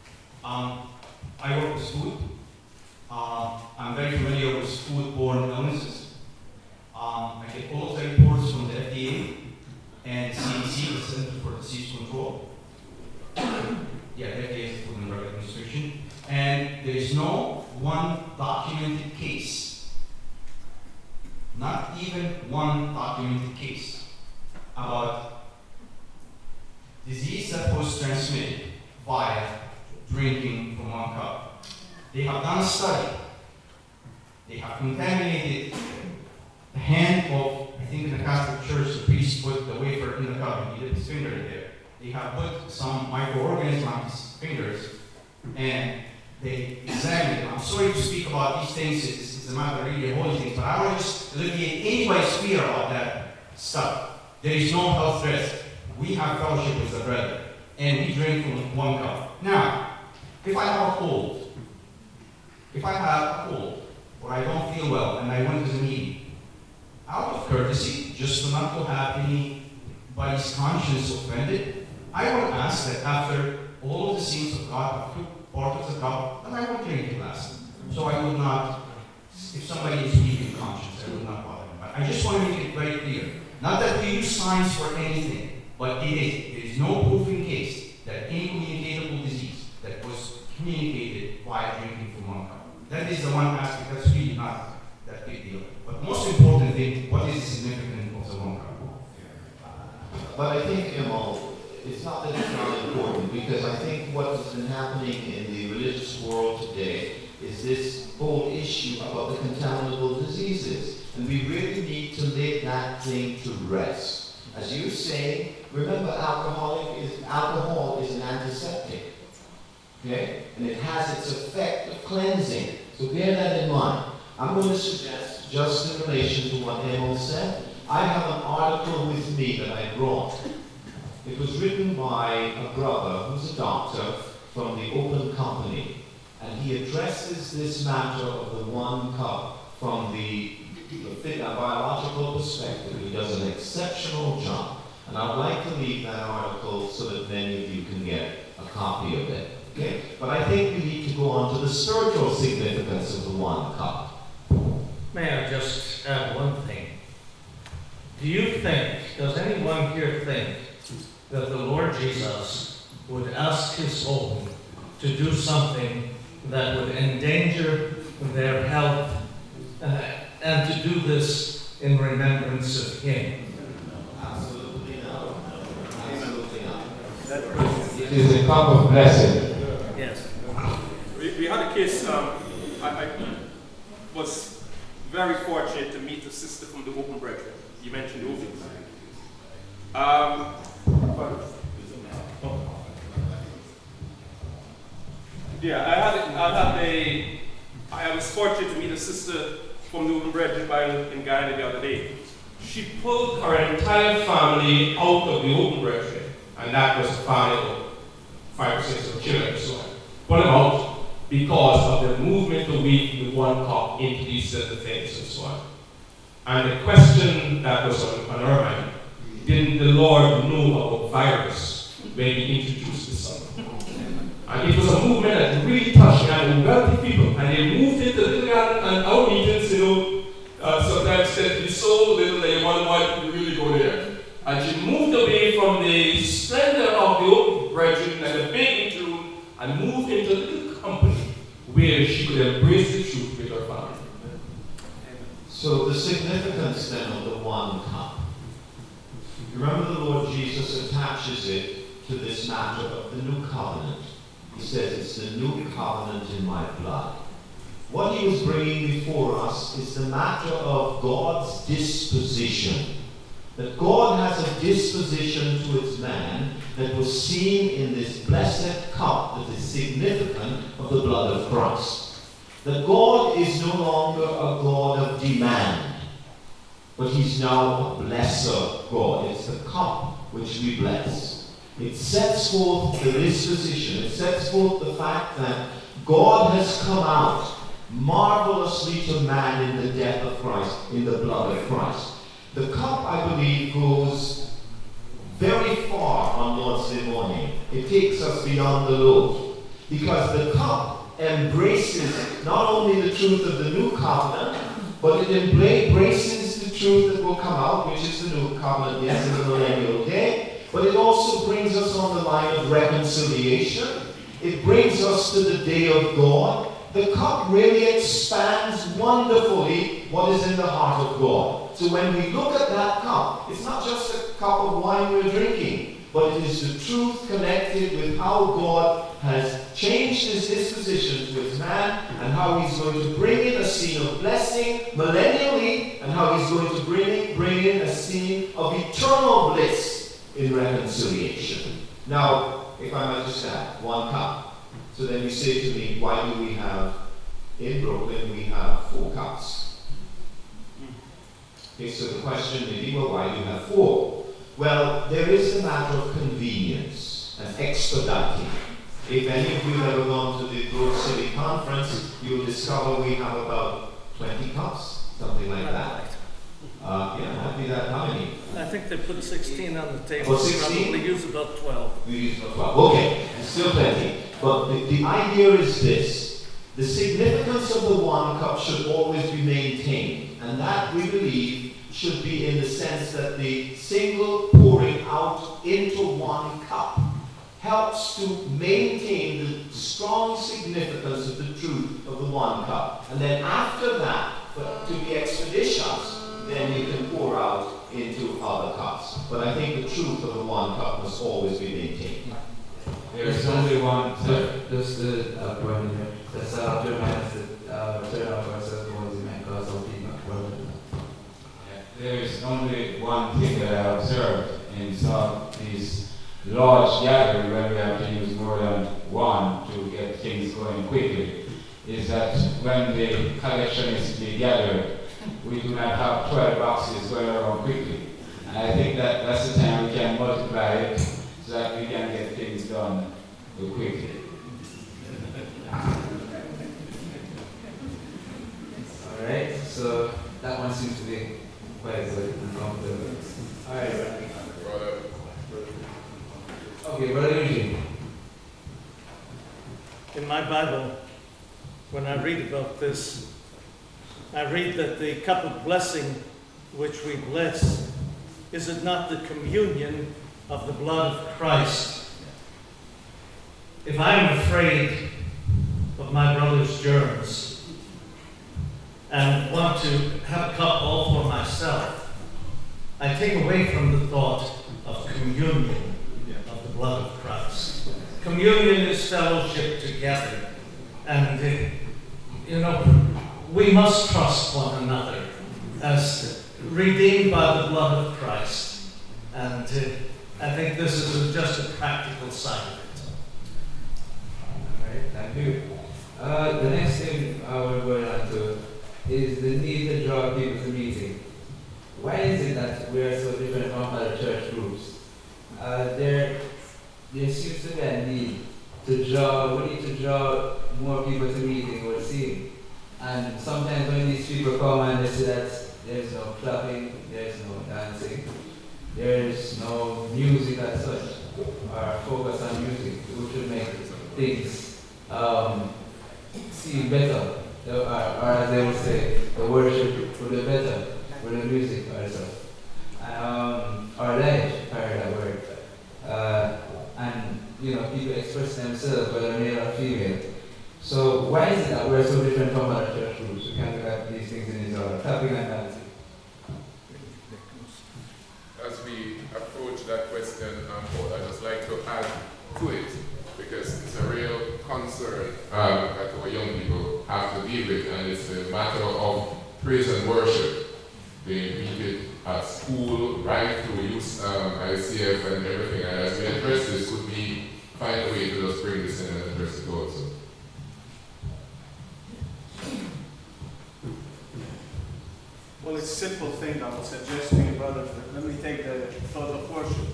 I work with food. I'm very familiar with food-borne illnesses. I get all the reports from the FDA and CDC, the Center for Disease Control. Yeah, the FDA is the Food and Drug Administration. And there is no one documented case, not even one documented case, about disease that was transmitted via drinking from one cup. They have done a study. They have contaminated the hand of, I think in the Catholic Church, the priest put the wafer in the cup and he did his finger in there. They have put some microorganisms on his fingers and they examined it. I'm sorry to speak about these things, it's a matter of really holy things, but I want to just alleviate anybody's fear about that stuff. There is no health risk. We have fellowship with the brethren and we drink from one cup. Now, if I have a cold, or I don't feel well and I went to the meeting, out of courtesy, just not to have anybody's conscience offended, I would ask that after all of the saints of God have took part of the cup, that I would drink the last. So I would not, if somebody is weak in conscience, I would not bother them. But I just want to make it very clear, not that we use science for anything, but there is no proven case that any communicable disease that was communicated while drinking from one cup. That is the one aspect that's really not that big deal. But most important thing, what is the significance of the one cup? But I think, it's not that it's not important, because I think what has been happening in the religious world today is this whole issue about the contaminable diseases. And we really need to lay that thing to rest. As you say, remember alcohol is an antiseptic. Okay? And it has its effect of cleansing. So bear that in mind. I'm going to suggest, just in relation to what Emil said, I have an article with me that I brought. It was written by a brother who's a doctor from the Open Company. And he addresses this matter of the one cup from the biological perspective. He does an exceptional job. And I'd like to leave that article so that many of you can get a copy of it. Okay? But I think we need to go on to the spiritual significance of the one cup. May I just add one thing? Does anyone here think that the Lord Jesus would ask his own to do something that would endanger their health, and to do this in remembrance of him? Absolutely not. Absolutely not. It is a cup of blessing. Yes. We had a case, I was very fortunate to meet a sister from the Open Brethren. You mentioned the Open I was fortunate to meet a sister from the Open Brethren Bible in Ghana the other day. She pulled her entire family out of the Open Brethren, and that was a family of 5 or 6 children and so on. Pulled them out because of the movement away from the one cup into these certain things and so on. And the question that was on our mind, didn't the Lord know about virus when he introduced the Son? And it was a movement that really touched and wealthy people, and they moved into little and our meetings, sometimes said it's so little that you wonder why you really go there. And she moved away from the splendor of the Open Brethren and the big room and moved into a little company where she could embrace the truth with her family. So the significance then of the one cup. Remember the Lord Jesus attaches it to this matter of the new covenant. He says it's the new covenant in my blood. What he was bringing before us is the matter of God's disposition. That God has a disposition towards man that was seen in this blessed cup that is significant of the blood of Christ. That God is no longer a God of demand, but he's now a blesser God. It's the cup which we bless. It sets forth the disposition. It sets forth the fact that God has come out marvelously to man in the death of Christ, in the blood of Christ. The cup, I believe, goes very far on Lord's Day morning. It takes us beyond the loaf. Because the cup embraces not only the truth of the new covenant, but it embraces the truth that will come out, which is the new covenant, yes, in the millennial day. But it also brings us on the line of reconciliation. It brings us to the day of God. The cup really expands wonderfully what is in the heart of God. So when we look at that cup, it's not just a cup of wine we're drinking, but it is the truth connected with how God has changed his disposition towards man, and how he's going to bring in a scene of blessing millennially, and how he's going to bring in a scene of eternal bliss in reconciliation. Now, if I might just add, one cup. So then you say to me, why do we have, in Brooklyn, we have 4 cups? Okay, so the question may be, well, why do you have 4? Well, there is the matter of convenience and expediting. If any of you have ever gone to the Grove City Conference, you will discover we have about 20 cups, something like that. Might be that how many? I think they put 16 on the table. Oh, 16? Probably use about 12. We use about 12. Okay, still plenty. But the idea is this. The significance of the one cup should always be maintained. And that, we believe, should be in the sense that the single pouring out into one cup helps to maintain the strong significance of the truth of the one cup. And then after that, to be expeditious, then you can pour out into other cups. But I think the truth of the one cup must always be maintained. There's only one. Just to point here, that's after minus the turn off ourselves towards the main cause of feedback. There is only one thing that I observed in some of these large gatherings where we have to use more than one to get things going quickly, is that when the collection is to be gathered, we do not have 12 boxes going around quickly. And I think that that's the time we can multiply it so that we can get things done quickly. Alright, so that one seems to be quite good and comfortable. Alright. Okay, Brother Eugene. In my Bible, when I read about this, I read that the cup of blessing which we bless, is it not the communion of the blood of Christ? If I'm afraid of my brother's germs and want to have a cup all for myself, I take away from the thought of communion of the blood of Christ. Communion is fellowship together. And, we must trust one another as redeemed by the blood of Christ. And I think this is just a practical side of it. All right, thank you. The next thing I will go on to is the need to draw people to meeting. Why is it that we are so different from other church groups? There seems to be a need to draw, we need to draw more people to meeting or sing. And sometimes when these people come and they say that there's no clapping, there's no dancing, there's no music as such, or focus on music, which would make things seem better, or as they would say, the worship would be better with the music or so. Or live, if I heard that word. And people express themselves, whether male or female. So why is it that we're so different from other church groups? We can't look at these things in this order, clapping and dancing. As we approach that question, Paul, I'd just like to add to it, because it's a real concern that our young people have to deal with, and it's the matter of praise and worship being repeated at school, right through youth, ICF and everything. And as we address this, could we find a way to just bring this in and address it also? Well, it's a simple thing I would suggest to you, brother. Let me take the thought of worship.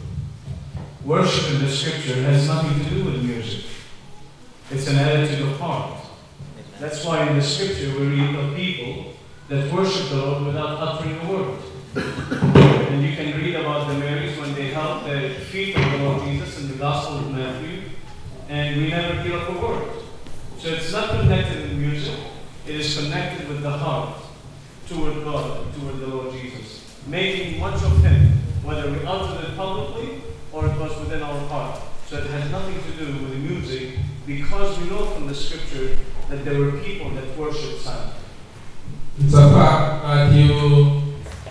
Worship in the scripture has nothing to do with music. It's an attitude of heart. That's why in the scripture we read of people that worship the Lord without uttering a word. And you can read about the Marys when they held the feet of the Lord Jesus in the Gospel of Matthew, and we never hear of a word. So it's not connected with music, it is connected with the heart toward God, toward the Lord Jesus. Making much of Him, whether we uttered it publicly or it was within our heart. So it has nothing to do with the music, because we know from the scripture that there were people that worshiped silently. It's a fact that you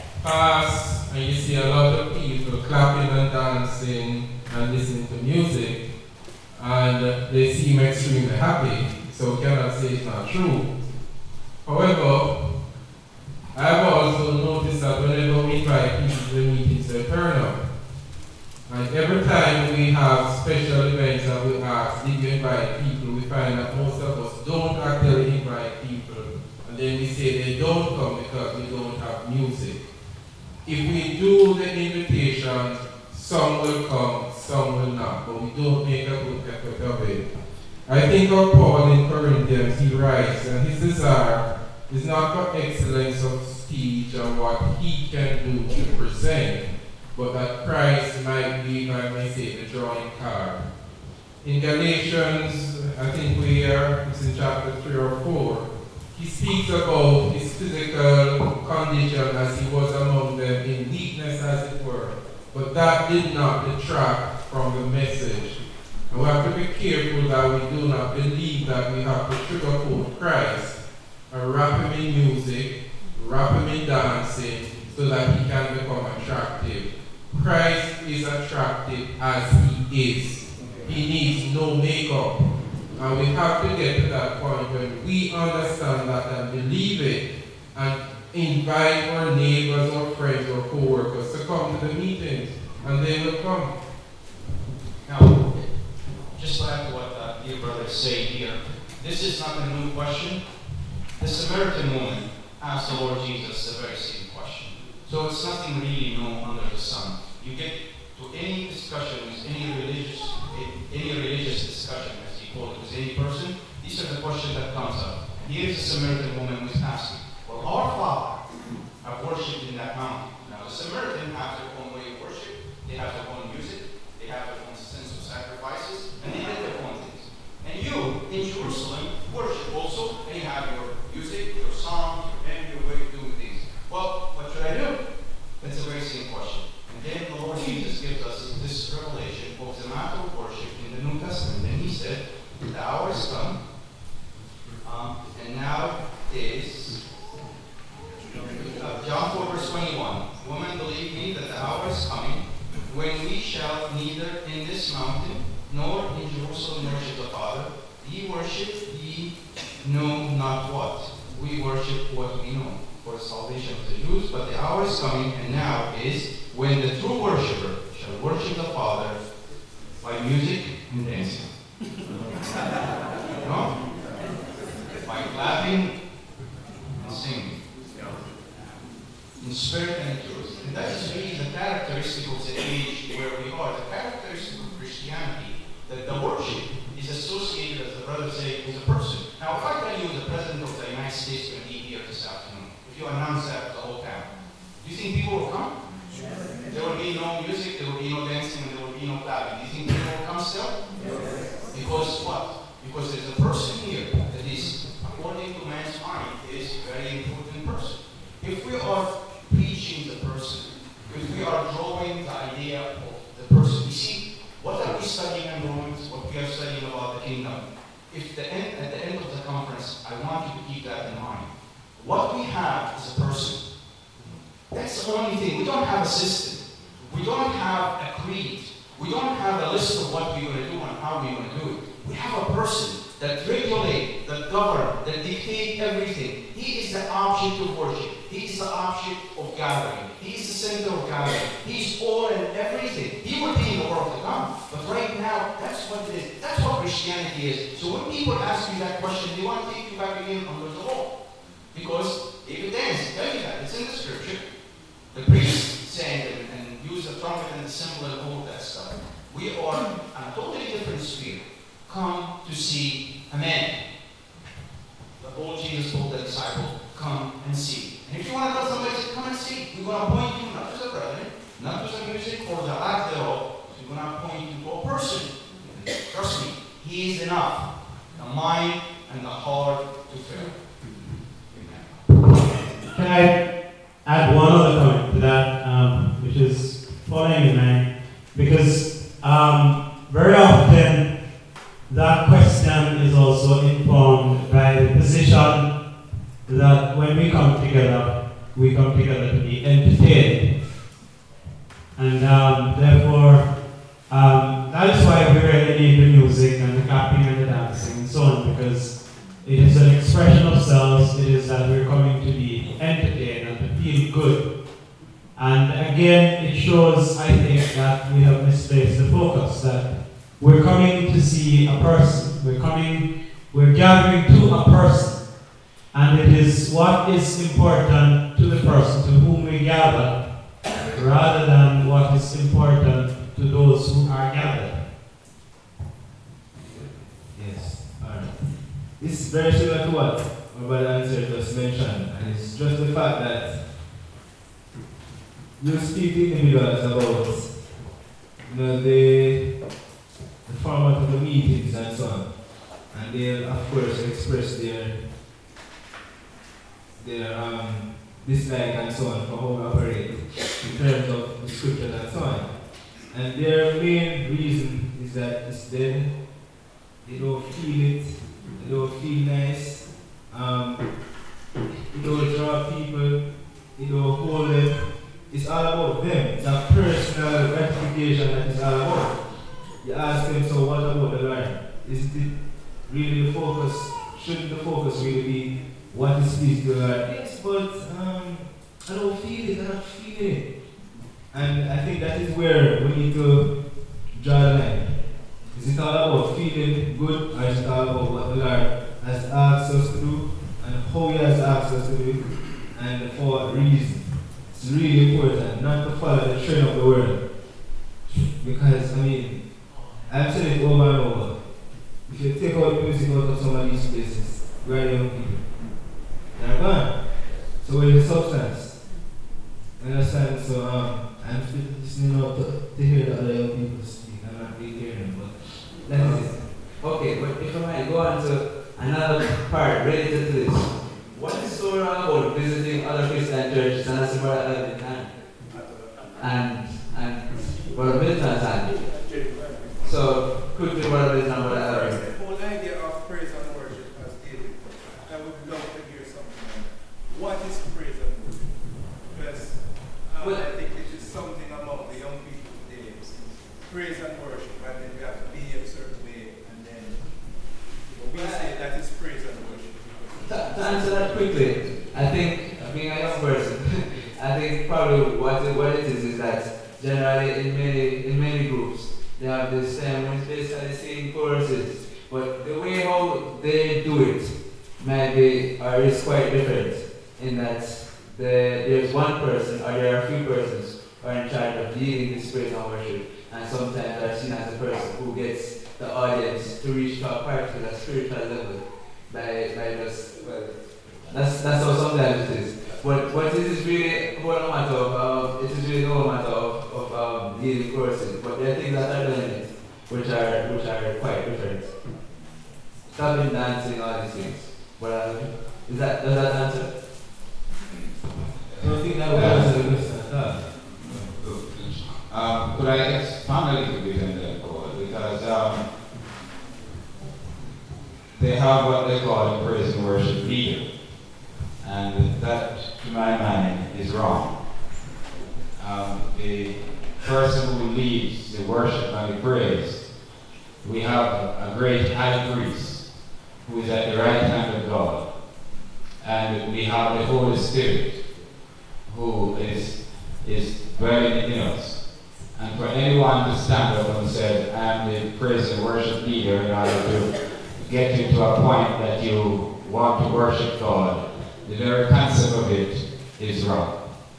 pass and you see a lot of people clapping and dancing and listening to music, and they seem extremely happy, so we cannot say it's not true. However, I've also noticed that whenever we invite people to the meetings, they turn up. And every time we have special events that we ask, did you invite people, we find that most of us don't actually invite people. And then we say they don't come because we don't have music. If we do the invitation, some will come, some will not, but we don't make a good effort of it. I think of Paul in Corinthians, he writes, and his desire is not for excellence of speech and what he can do to present, but that Christ might be, if I may say, the drawing card. In Galatians, I think it's in chapter 3 or 4, he speaks about his physical condition as he was among them in weakness, as it were. But that did not detract from the message. And we have to be careful that we do not believe that we have to sugarcoat Christ and wrap him in music, wrap him in dancing, so that he can become attractive. Christ is attractive as he is. He needs no makeup. And we have to get to that point when we understand that and believe it, and invite our neighbors or friends or co-workers to come to the meetings, and they will come. Now, just like what dear brother is saying here, this is not a new question. The Samaritan woman asked the Lord Jesus the very same question. So it's nothing really new under the sun. You get to any discussion with any religious discussion, as you call it, with any person, these are the questions that comes up. And here is the Samaritan woman who is asking, well, our Father have worshipped in that mountain. Now the Samaritan have their own way of worship, they have their own music, they have their own sense of sacrifices, and they have their own things. And you, in Jerusalem, worship also, and you have your music, your song, your hymn, your way of doing things. Well, what should I do? That's a very simple question. And then the Lord Jesus gives us this revelation of the matter of worship in the New Testament. And he said, the hour is come, believe me that the hour is coming when we shall neither in this mountain nor in Jerusalem worship the Father. Ye worship, ye know not what. We worship what we know, for the salvation of the Jews. But the hour is coming, and now is, when the true worshiper shall worship the Father by music and dancing. No? By clapping and singing. In spirit and in truth. And that is really the characteristic of the age where we are. The characteristic of Christianity, that the worship is associated, as the brother said, with a person. Now, if I tell you the President of the United States is going to be here this afternoon, if you announce that to the whole town, do you think people will come? Sure. There will be no music, there will be no dancing, and there will be no clapping. Do you think people will come still? Yes. Because what? Because there's a person here that is, according to man's mind, is a very important person. If we are preaching the person, if we are drawing the idea of the person, you see, what are we studying in Romans? What we are studying about the kingdom? If at the end of the conference, I want you to keep that in mind. What we have is a person. That's the only thing. We don't have a system. We don't have a creed. We don't have a list of what we're going to do and how we're going to do it. We have a person that regulates, that governs, that dictates everything. He is the object of worship. He is the object of gathering. He is the center of gathering. He's all and everything. He will be in the world to come. But right now, that's what it is. That's what Christianity is. So when people ask you that question, they want to take you back again under the law. Because David Dance tell you that. It's in the scripture. The priest sang it and used the trumpet and the cymbal and all that stuff. We are on a totally different sphere. Come to see a man. The old Jesus told the disciple, come and see. And if you want to tell somebody, come and see. We're going to point you not to the brethren, not to the music or the act thereof. We're going to point you to a person. Trust me, he is enough. The mind and the heart to fill. Can I add one other comment to that, which is following in line? Because very often that question is also informed by the position that when we come together to be entertained. And therefore, that is why we really need the music and the clapping and the dancing and so on, because it is an expression of selves. It is that we're coming to be entertained and to feel good. And again, it shows, I think, that we have misplaced the focus, that we're coming to see a person. We're gathering to a person. And it is what is important to the person to whom we gather, rather than what is important to those who are gathered. Yes, alright. This is very similar to what my brother answer just mentioned, and it's just the fact that you speak to individuals about the format of the meetings and so on, and they'll of course express their dislike and so on for how we operate in terms of the scriptures and so on. And their main reason is that it's dead, they don't feel it, they don't feel nice, it don't draw people, it don't hold them. It's all about them. It's a personal gratification that it's all about. You ask them, so what about the Lord? Isn't it really the focus? Shouldn't the focus really be what is pleasing to the Lord? Yes, but I don't feel it, I'm not feeling it. And I think that is where we need to draw the line. Is it all about feeling good, or is it all about what the Lord has asked us to do, and how He has asked us to do it, and for what reason? It's really important not to follow the trend of the world. Because, I've said it over and over. If you take out music out of some of these places, where are the young people? They're gone. So where is the substance? You understand? So I'm still listening out to hear the other young people speak. I'm not really hearing them, but that is it. Okay, but if I might go on to another part related to this. What is so wrong about visiting other Christian churches and as Brother Alvin and Brother Milton's hand? So, could be Brother Milton and Brother Alvin. The whole idea of praise and worship, as David, I would love to hear something. What is praise and worship? Because I think it is something about the young people today. Praise and worship, and then we have to behave a certain way, and then we say that is praise and worship. To answer that quickly, I think, being a young person, I think probably what it is that generally in many groups, they have the same, basically the same choruses, but the way how they do it might be, or is quite different, in that there's one person, or there are a few persons who are in charge of leading this praise and worship, and sometimes are seen as a person who gets the audience to reach to a particular spiritual level by just, well, that's how sometimes it is. But it is really a whole matter of, leading courses, but there are things that are done in it which are quite different. Stopping dancing, all these things. But does that answer? I don't think that would answer the question at all. Could I expand a little bit on that, Paul? Because they have what they call a praise and worship leader. And that, to my mind, is wrong. The person who leads the worship and the praise, we have a great high priest who is at the right hand of God. And we have the Holy Spirit who is dwelling in us. And for anyone to stand up and say, I am the praise and worship leader in order to get you to a point that you want to worship God, the very concept of it is wrong.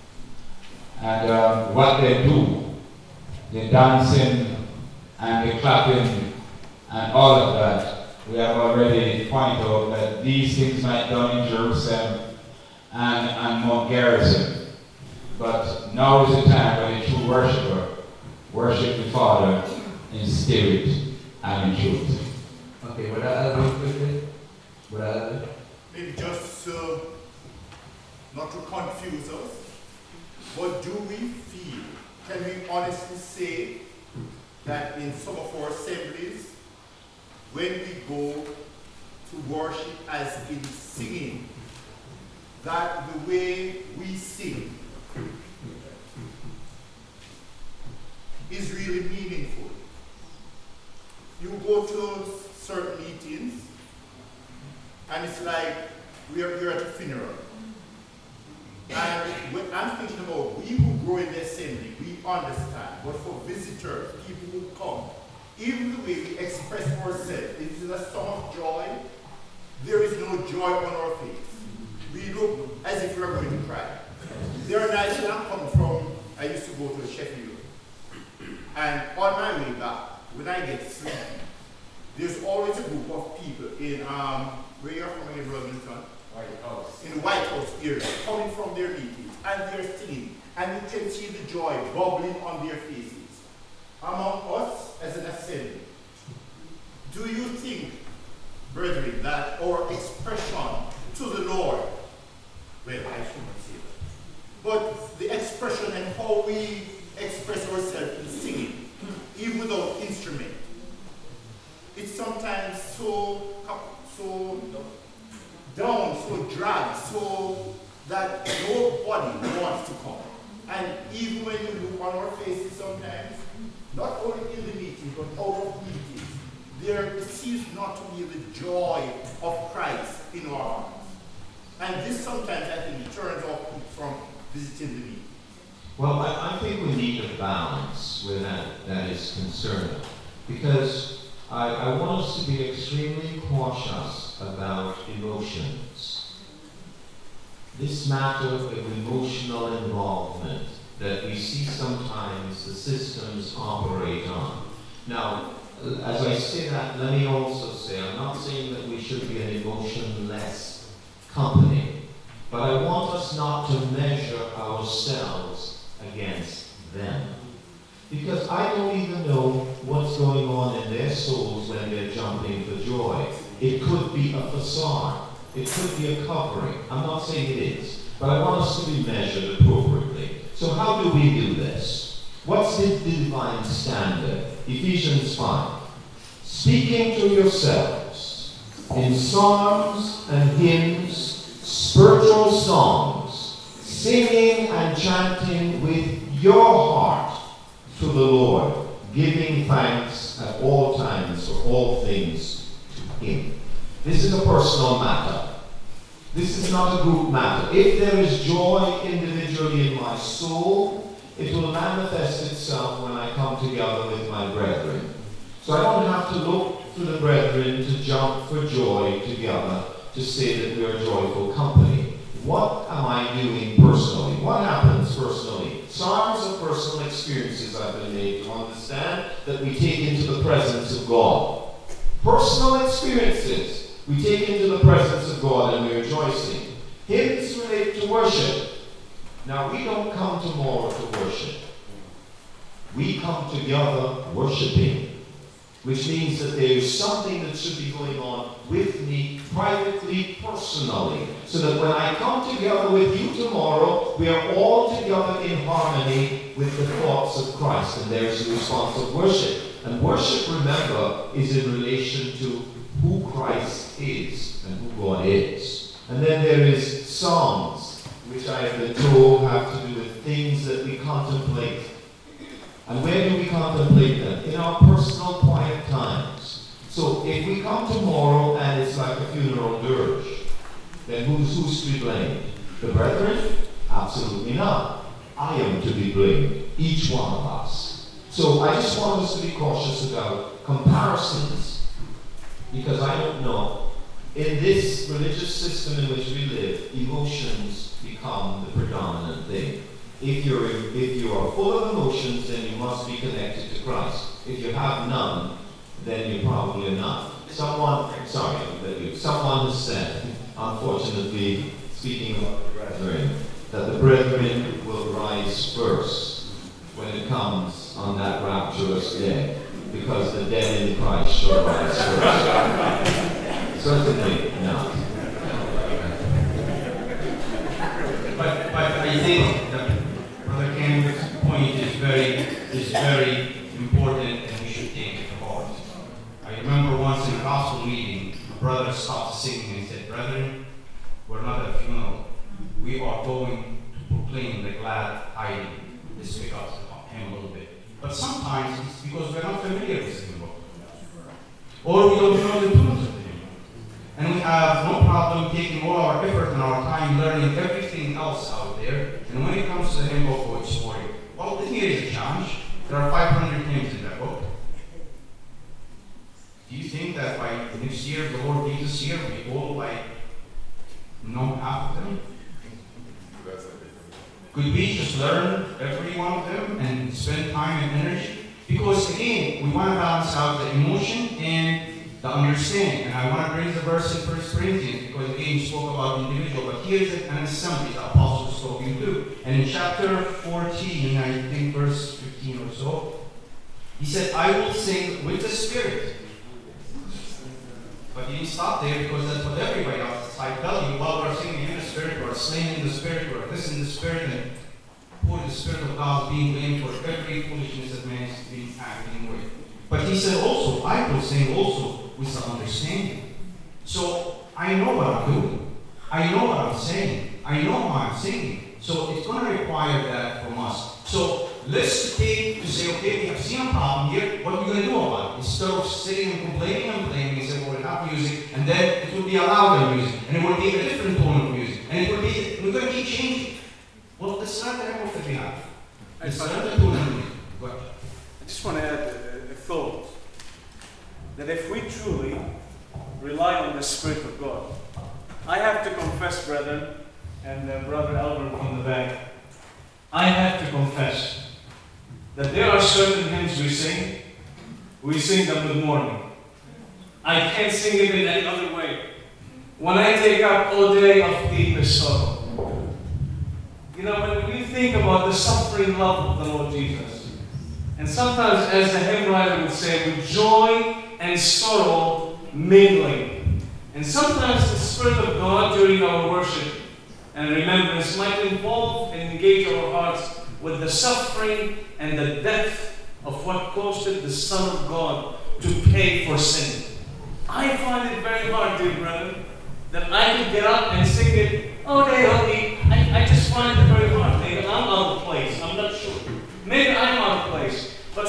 And what they do, the dancing and the clapping and all of that, we have already pointed out that these things might be done in Jerusalem and Mount Gerizim. But now is the time when the true worshiper worship the Father in spirit and in truth. Okay, what I'll do quickly? Maybe just not to confuse us, but do we feel, can we honestly say that in some of our assemblies, when we go to worship as in singing, that the way we sing is really meaningful? You go to certain meetings, and it's like we're at a funeral. And when I'm thinking about we who grow in the assembly, we understand. But for visitors, people who come, even the way we express ourselves, if it's a song of joy, there is no joy on our face. We look as if we're going to cry. There are nights when I'm coming from, I used to go to Sheffield. And on my way back, when I get sleepy, there's always a group of people in, where you're from in Wilmington? White House. In the White House area, coming from their meetings, and they're singing. And you can see the joy bubbling on their faces. Among us as an assembly, do you think, brethren, that our expression to the Lord, well, I shouldn't say that, but the expression and how we express ourselves in singing, even without instrument, it's sometimes so down, so dry, so that nobody wants to come. And even when you look on our faces sometimes, not only in the meeting, but out of meetings, there seems not to be the joy of Christ in our hearts. And this sometimes, I think, turns off people from visiting the meeting. Well, I think we need a balance where that is concerned. Because I want us to be extremely cautious about emotions. This matter of emotional involvement that we see sometimes the systems operate on. Now, as I say that, let me also say, I'm not saying that we should be an emotionless company, but I want us not to measure ourselves against them. Because I don't even know what's going on in their souls when they're jumping for joy. It could be a facade. It could be a covering. I'm not saying it is. But I want us to be measured appropriately. So how do we do this? What's the divine standard? Ephesians 5. Speaking to yourselves in psalms and hymns, spiritual songs, singing and chanting with your heart to the Lord, giving thanks at all times for all things to Him. This is a personal matter. This is not a group matter. If there is joy individually in my soul, it will manifest itself when I come together with my brethren. So I don't have to look to the brethren to jump for joy together to say that we are a joyful company. What am I doing personally? What happens personally? Psalms of personal experiences I've been made to understand that we take into the presence of God. Personal experiences we take into the presence of God and we're rejoicing. Hymns relate to worship. Now we don't come tomorrow to worship. We come together worshiping. Which means that there is something that should be going on with me privately, personally, so that when I come together with you tomorrow, we are all together in harmony with the thoughts of Christ, and there's the response of worship. And worship, remember, is in relation to who Christ is and who God is. And then there is songs, which I have been told have to do with things that we contemplate. And where do we contemplate them? In our personal quiet times. So if we come tomorrow and it's like a funeral dirge, then who's to be blamed? The brethren? Absolutely not. I am to be blamed. Each one of us. So I just want us to be cautious about comparisons. Because I don't know. In this religious system in which we live, emotions become the predominant thing. If you are full of emotions, then you must be connected to Christ. If you have none, then you probably are not. Someone has said, unfortunately, speaking of the brethren, that the brethren will rise first when it comes on that rapturous day, because the dead in Christ shall rise first. Certainly not. But I think that Brother Campbell's point is very important, and we should take it to heart. I remember once in a gospel meeting, a brother stopped singing and he said, "Brethren, we're not at a funeral. We are going to proclaim the glad tidings." This got him a little bit. But sometimes it's because we're not familiar with the hymn book, or we don't know the tunes of the hymn. And we have no problem taking all our effort and our time learning everything else out there. And when it comes to the hymn book or story, well, here is a challenge. There are 500 hymns in that book. Do you think that by next year, the Lord leads us here, we all know half of them? Could we just learn every one of them and spend time and energy? Because again, we want to balance out the emotion and the understanding. And I want to bring the verse in 1 Corinthians, because again, you spoke about individual, but here's an assembly the apostle spoke into. And in chapter 14, I think verse 15 or so, he said, "I will sing with the Spirit." But he didn't stop there, because that's what everybody else. I tell you, while we're singing in the Spirit, or singing in the Spirit, or this in the Spirit, and poor the Spirit of God is being blamed for every foolishness that man is being acting with. But he said also, "I will sing also with the understanding." So I know what I'm doing. I know what I'm saying. I know how I'm singing. So it's going to require that from us. So let's take to say, okay, we have seen a problem here. What are we going to do about it? Instead of sitting and complaining and blaming, we say, well, we're not music, and then it will be a louder music, and it will be a different tone of music, and it will be, we're going to keep changing. Well, let's learn the effort that we have. Let's learn the tone of music. Go ahead. I just want to add a thought. That if we truly rely on the Spirit of God, I have to confess, brethren, and Brother Albert from the back, I have to confess that there are certain hymns we sing them with mourning. I can't sing it in any other way. When I take up "O Day of Deepest Sorrow," you know, when you think about the suffering love of the Lord Jesus, and sometimes, as the hymn writer would say, with joy and sorrow mingling. And sometimes the Spirit of God during our worship and remembrance might involve and engage our hearts with the suffering and the depth of what costed the Son of God to pay for sin. I find it very hard, dear brethren, that I could get up and sing it, "Oh, day, I just find it very hard. Maybe I'm out of place. I'm not sure.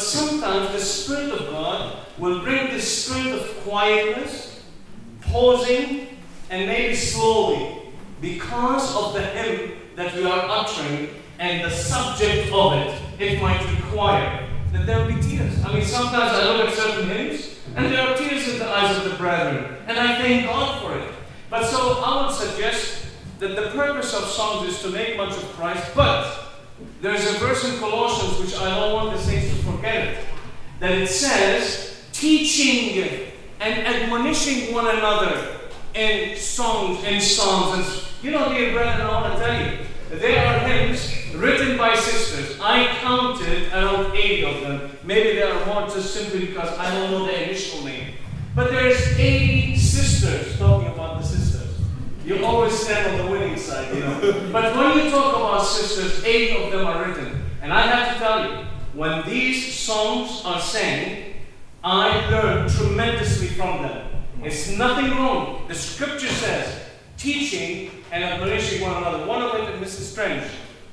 But sometimes the Spirit of God will bring this spirit of quietness, pausing, and maybe slowly, because of the hymn that we are uttering and the subject of it, it might require that there will be tears. I mean, sometimes I look at certain hymns, and there are tears in the eyes of the brethren, and I thank God for it. But so I would suggest that the purpose of songs is to make much of Christ, but there's a verse in Colossians which I don't want the saints to forget it, that it says, teaching and admonishing one another in songs and psalms. And you know, dear brethren, I want to tell you, there are hymns written by sisters. I counted around 80 of them. Maybe there are more just simply because I don't know the initial name. But there's 80 sisters talking about the sisters. You always stand on the winning side, you know. But when you talk about sisters, 80 of them are written. And I have to tell you, when these songs are sang, I learned tremendously from them. It's nothing wrong. The scripture says, teaching and admonishing one another. One of it, Mrs. Strange,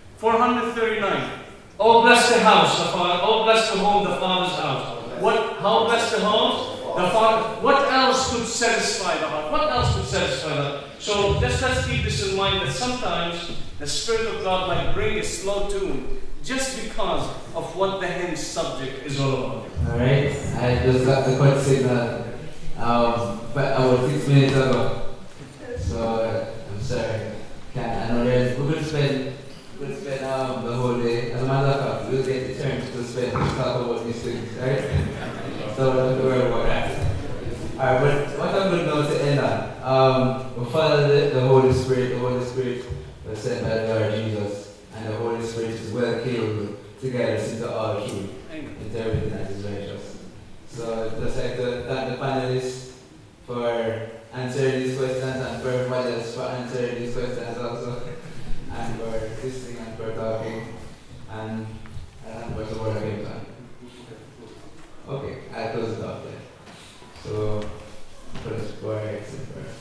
439. Oh, bless the house, the Father. Oh, bless the home, the Father's house. How bless the home? The Father. What else could satisfy the heart? What else could satisfy the heart? So let's keep this in mind that sometimes the Spirit of God might bring a slow tune just because of what the hymn's subject is all about. Alright, I just got the quick signal about 6 minutes ago. So I'm sorry. I know we're going to spend the whole day. As a matter of fact, we'll get the turn to spend to talk about these things, right? So don't have to worry about that. Alright, but what I'm going to know to end on, we follow the Holy Spirit. The Holy Spirit was sent by the Lord Jesus, and the Holy Spirit is well capable to guide us into all truth, into everything that is righteous. So I'd just like to thank the panelists for answering these questions, and for everybody else for answering these questions also, and for listening and for talking, and for the word of God. Okay, I'll close it off there. So, first for exit prayer.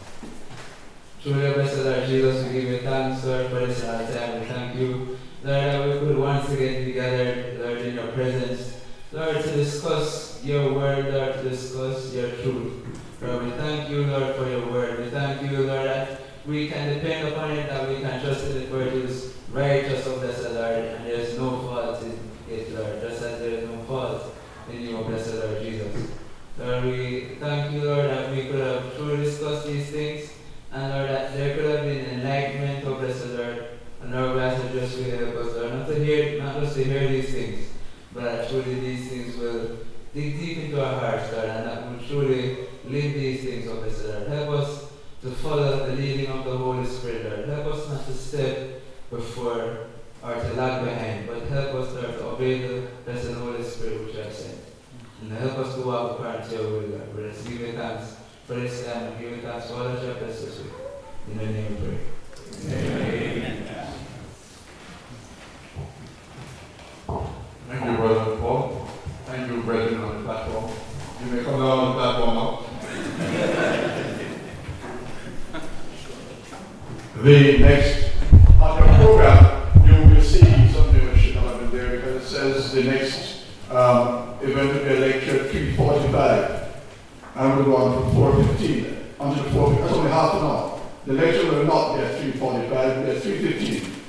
Truly, blessed Lord Jesus, we give you thanks, Lord, for this time. We thank you, Lord, that we could once again be gathered, Lord, in your presence, Lord, to discuss your word, Lord, to discuss your truth. Lord, we thank you, Lord, for your word. We thank you, Lord, that we can depend upon it, that we can trust in it, for it is righteous, O blessed Lord, and there is no fault in it, Lord, just as there is no fault in you, O blessed Lord Jesus. Lord, we thank you, Lord, that we could have truly discussed these things, and Lord, that there could have been enlightenment, O blessed Lord, and Lord, we ask that just really help us, Lord, not just to hear these things, but that truly these things will dig deep into our hearts, Lord, and that will truly live these things, O blessed Lord. Help us to follow the leading of the Holy Spirit, Lord. Help us not to step before or to lag behind, but help us, Lord, to obey the blessed Holy Spirit which you have sent. And help us to walk according to your will, Lord. Let us give you thanks for this time and give you thanks for all that you have blessed us with. In your name we pray. Amen. Thank you, Brother Paul. Thank you, brethren on the platform. You may come down on the platform now. The next on your program, you will see something which should not have been there because it says the next event will be a lecture at 3:45. And we'll go on from 4:15 until 4:15. That's only half an hour. The lecture will not be at 3:45, it will be at 3:15.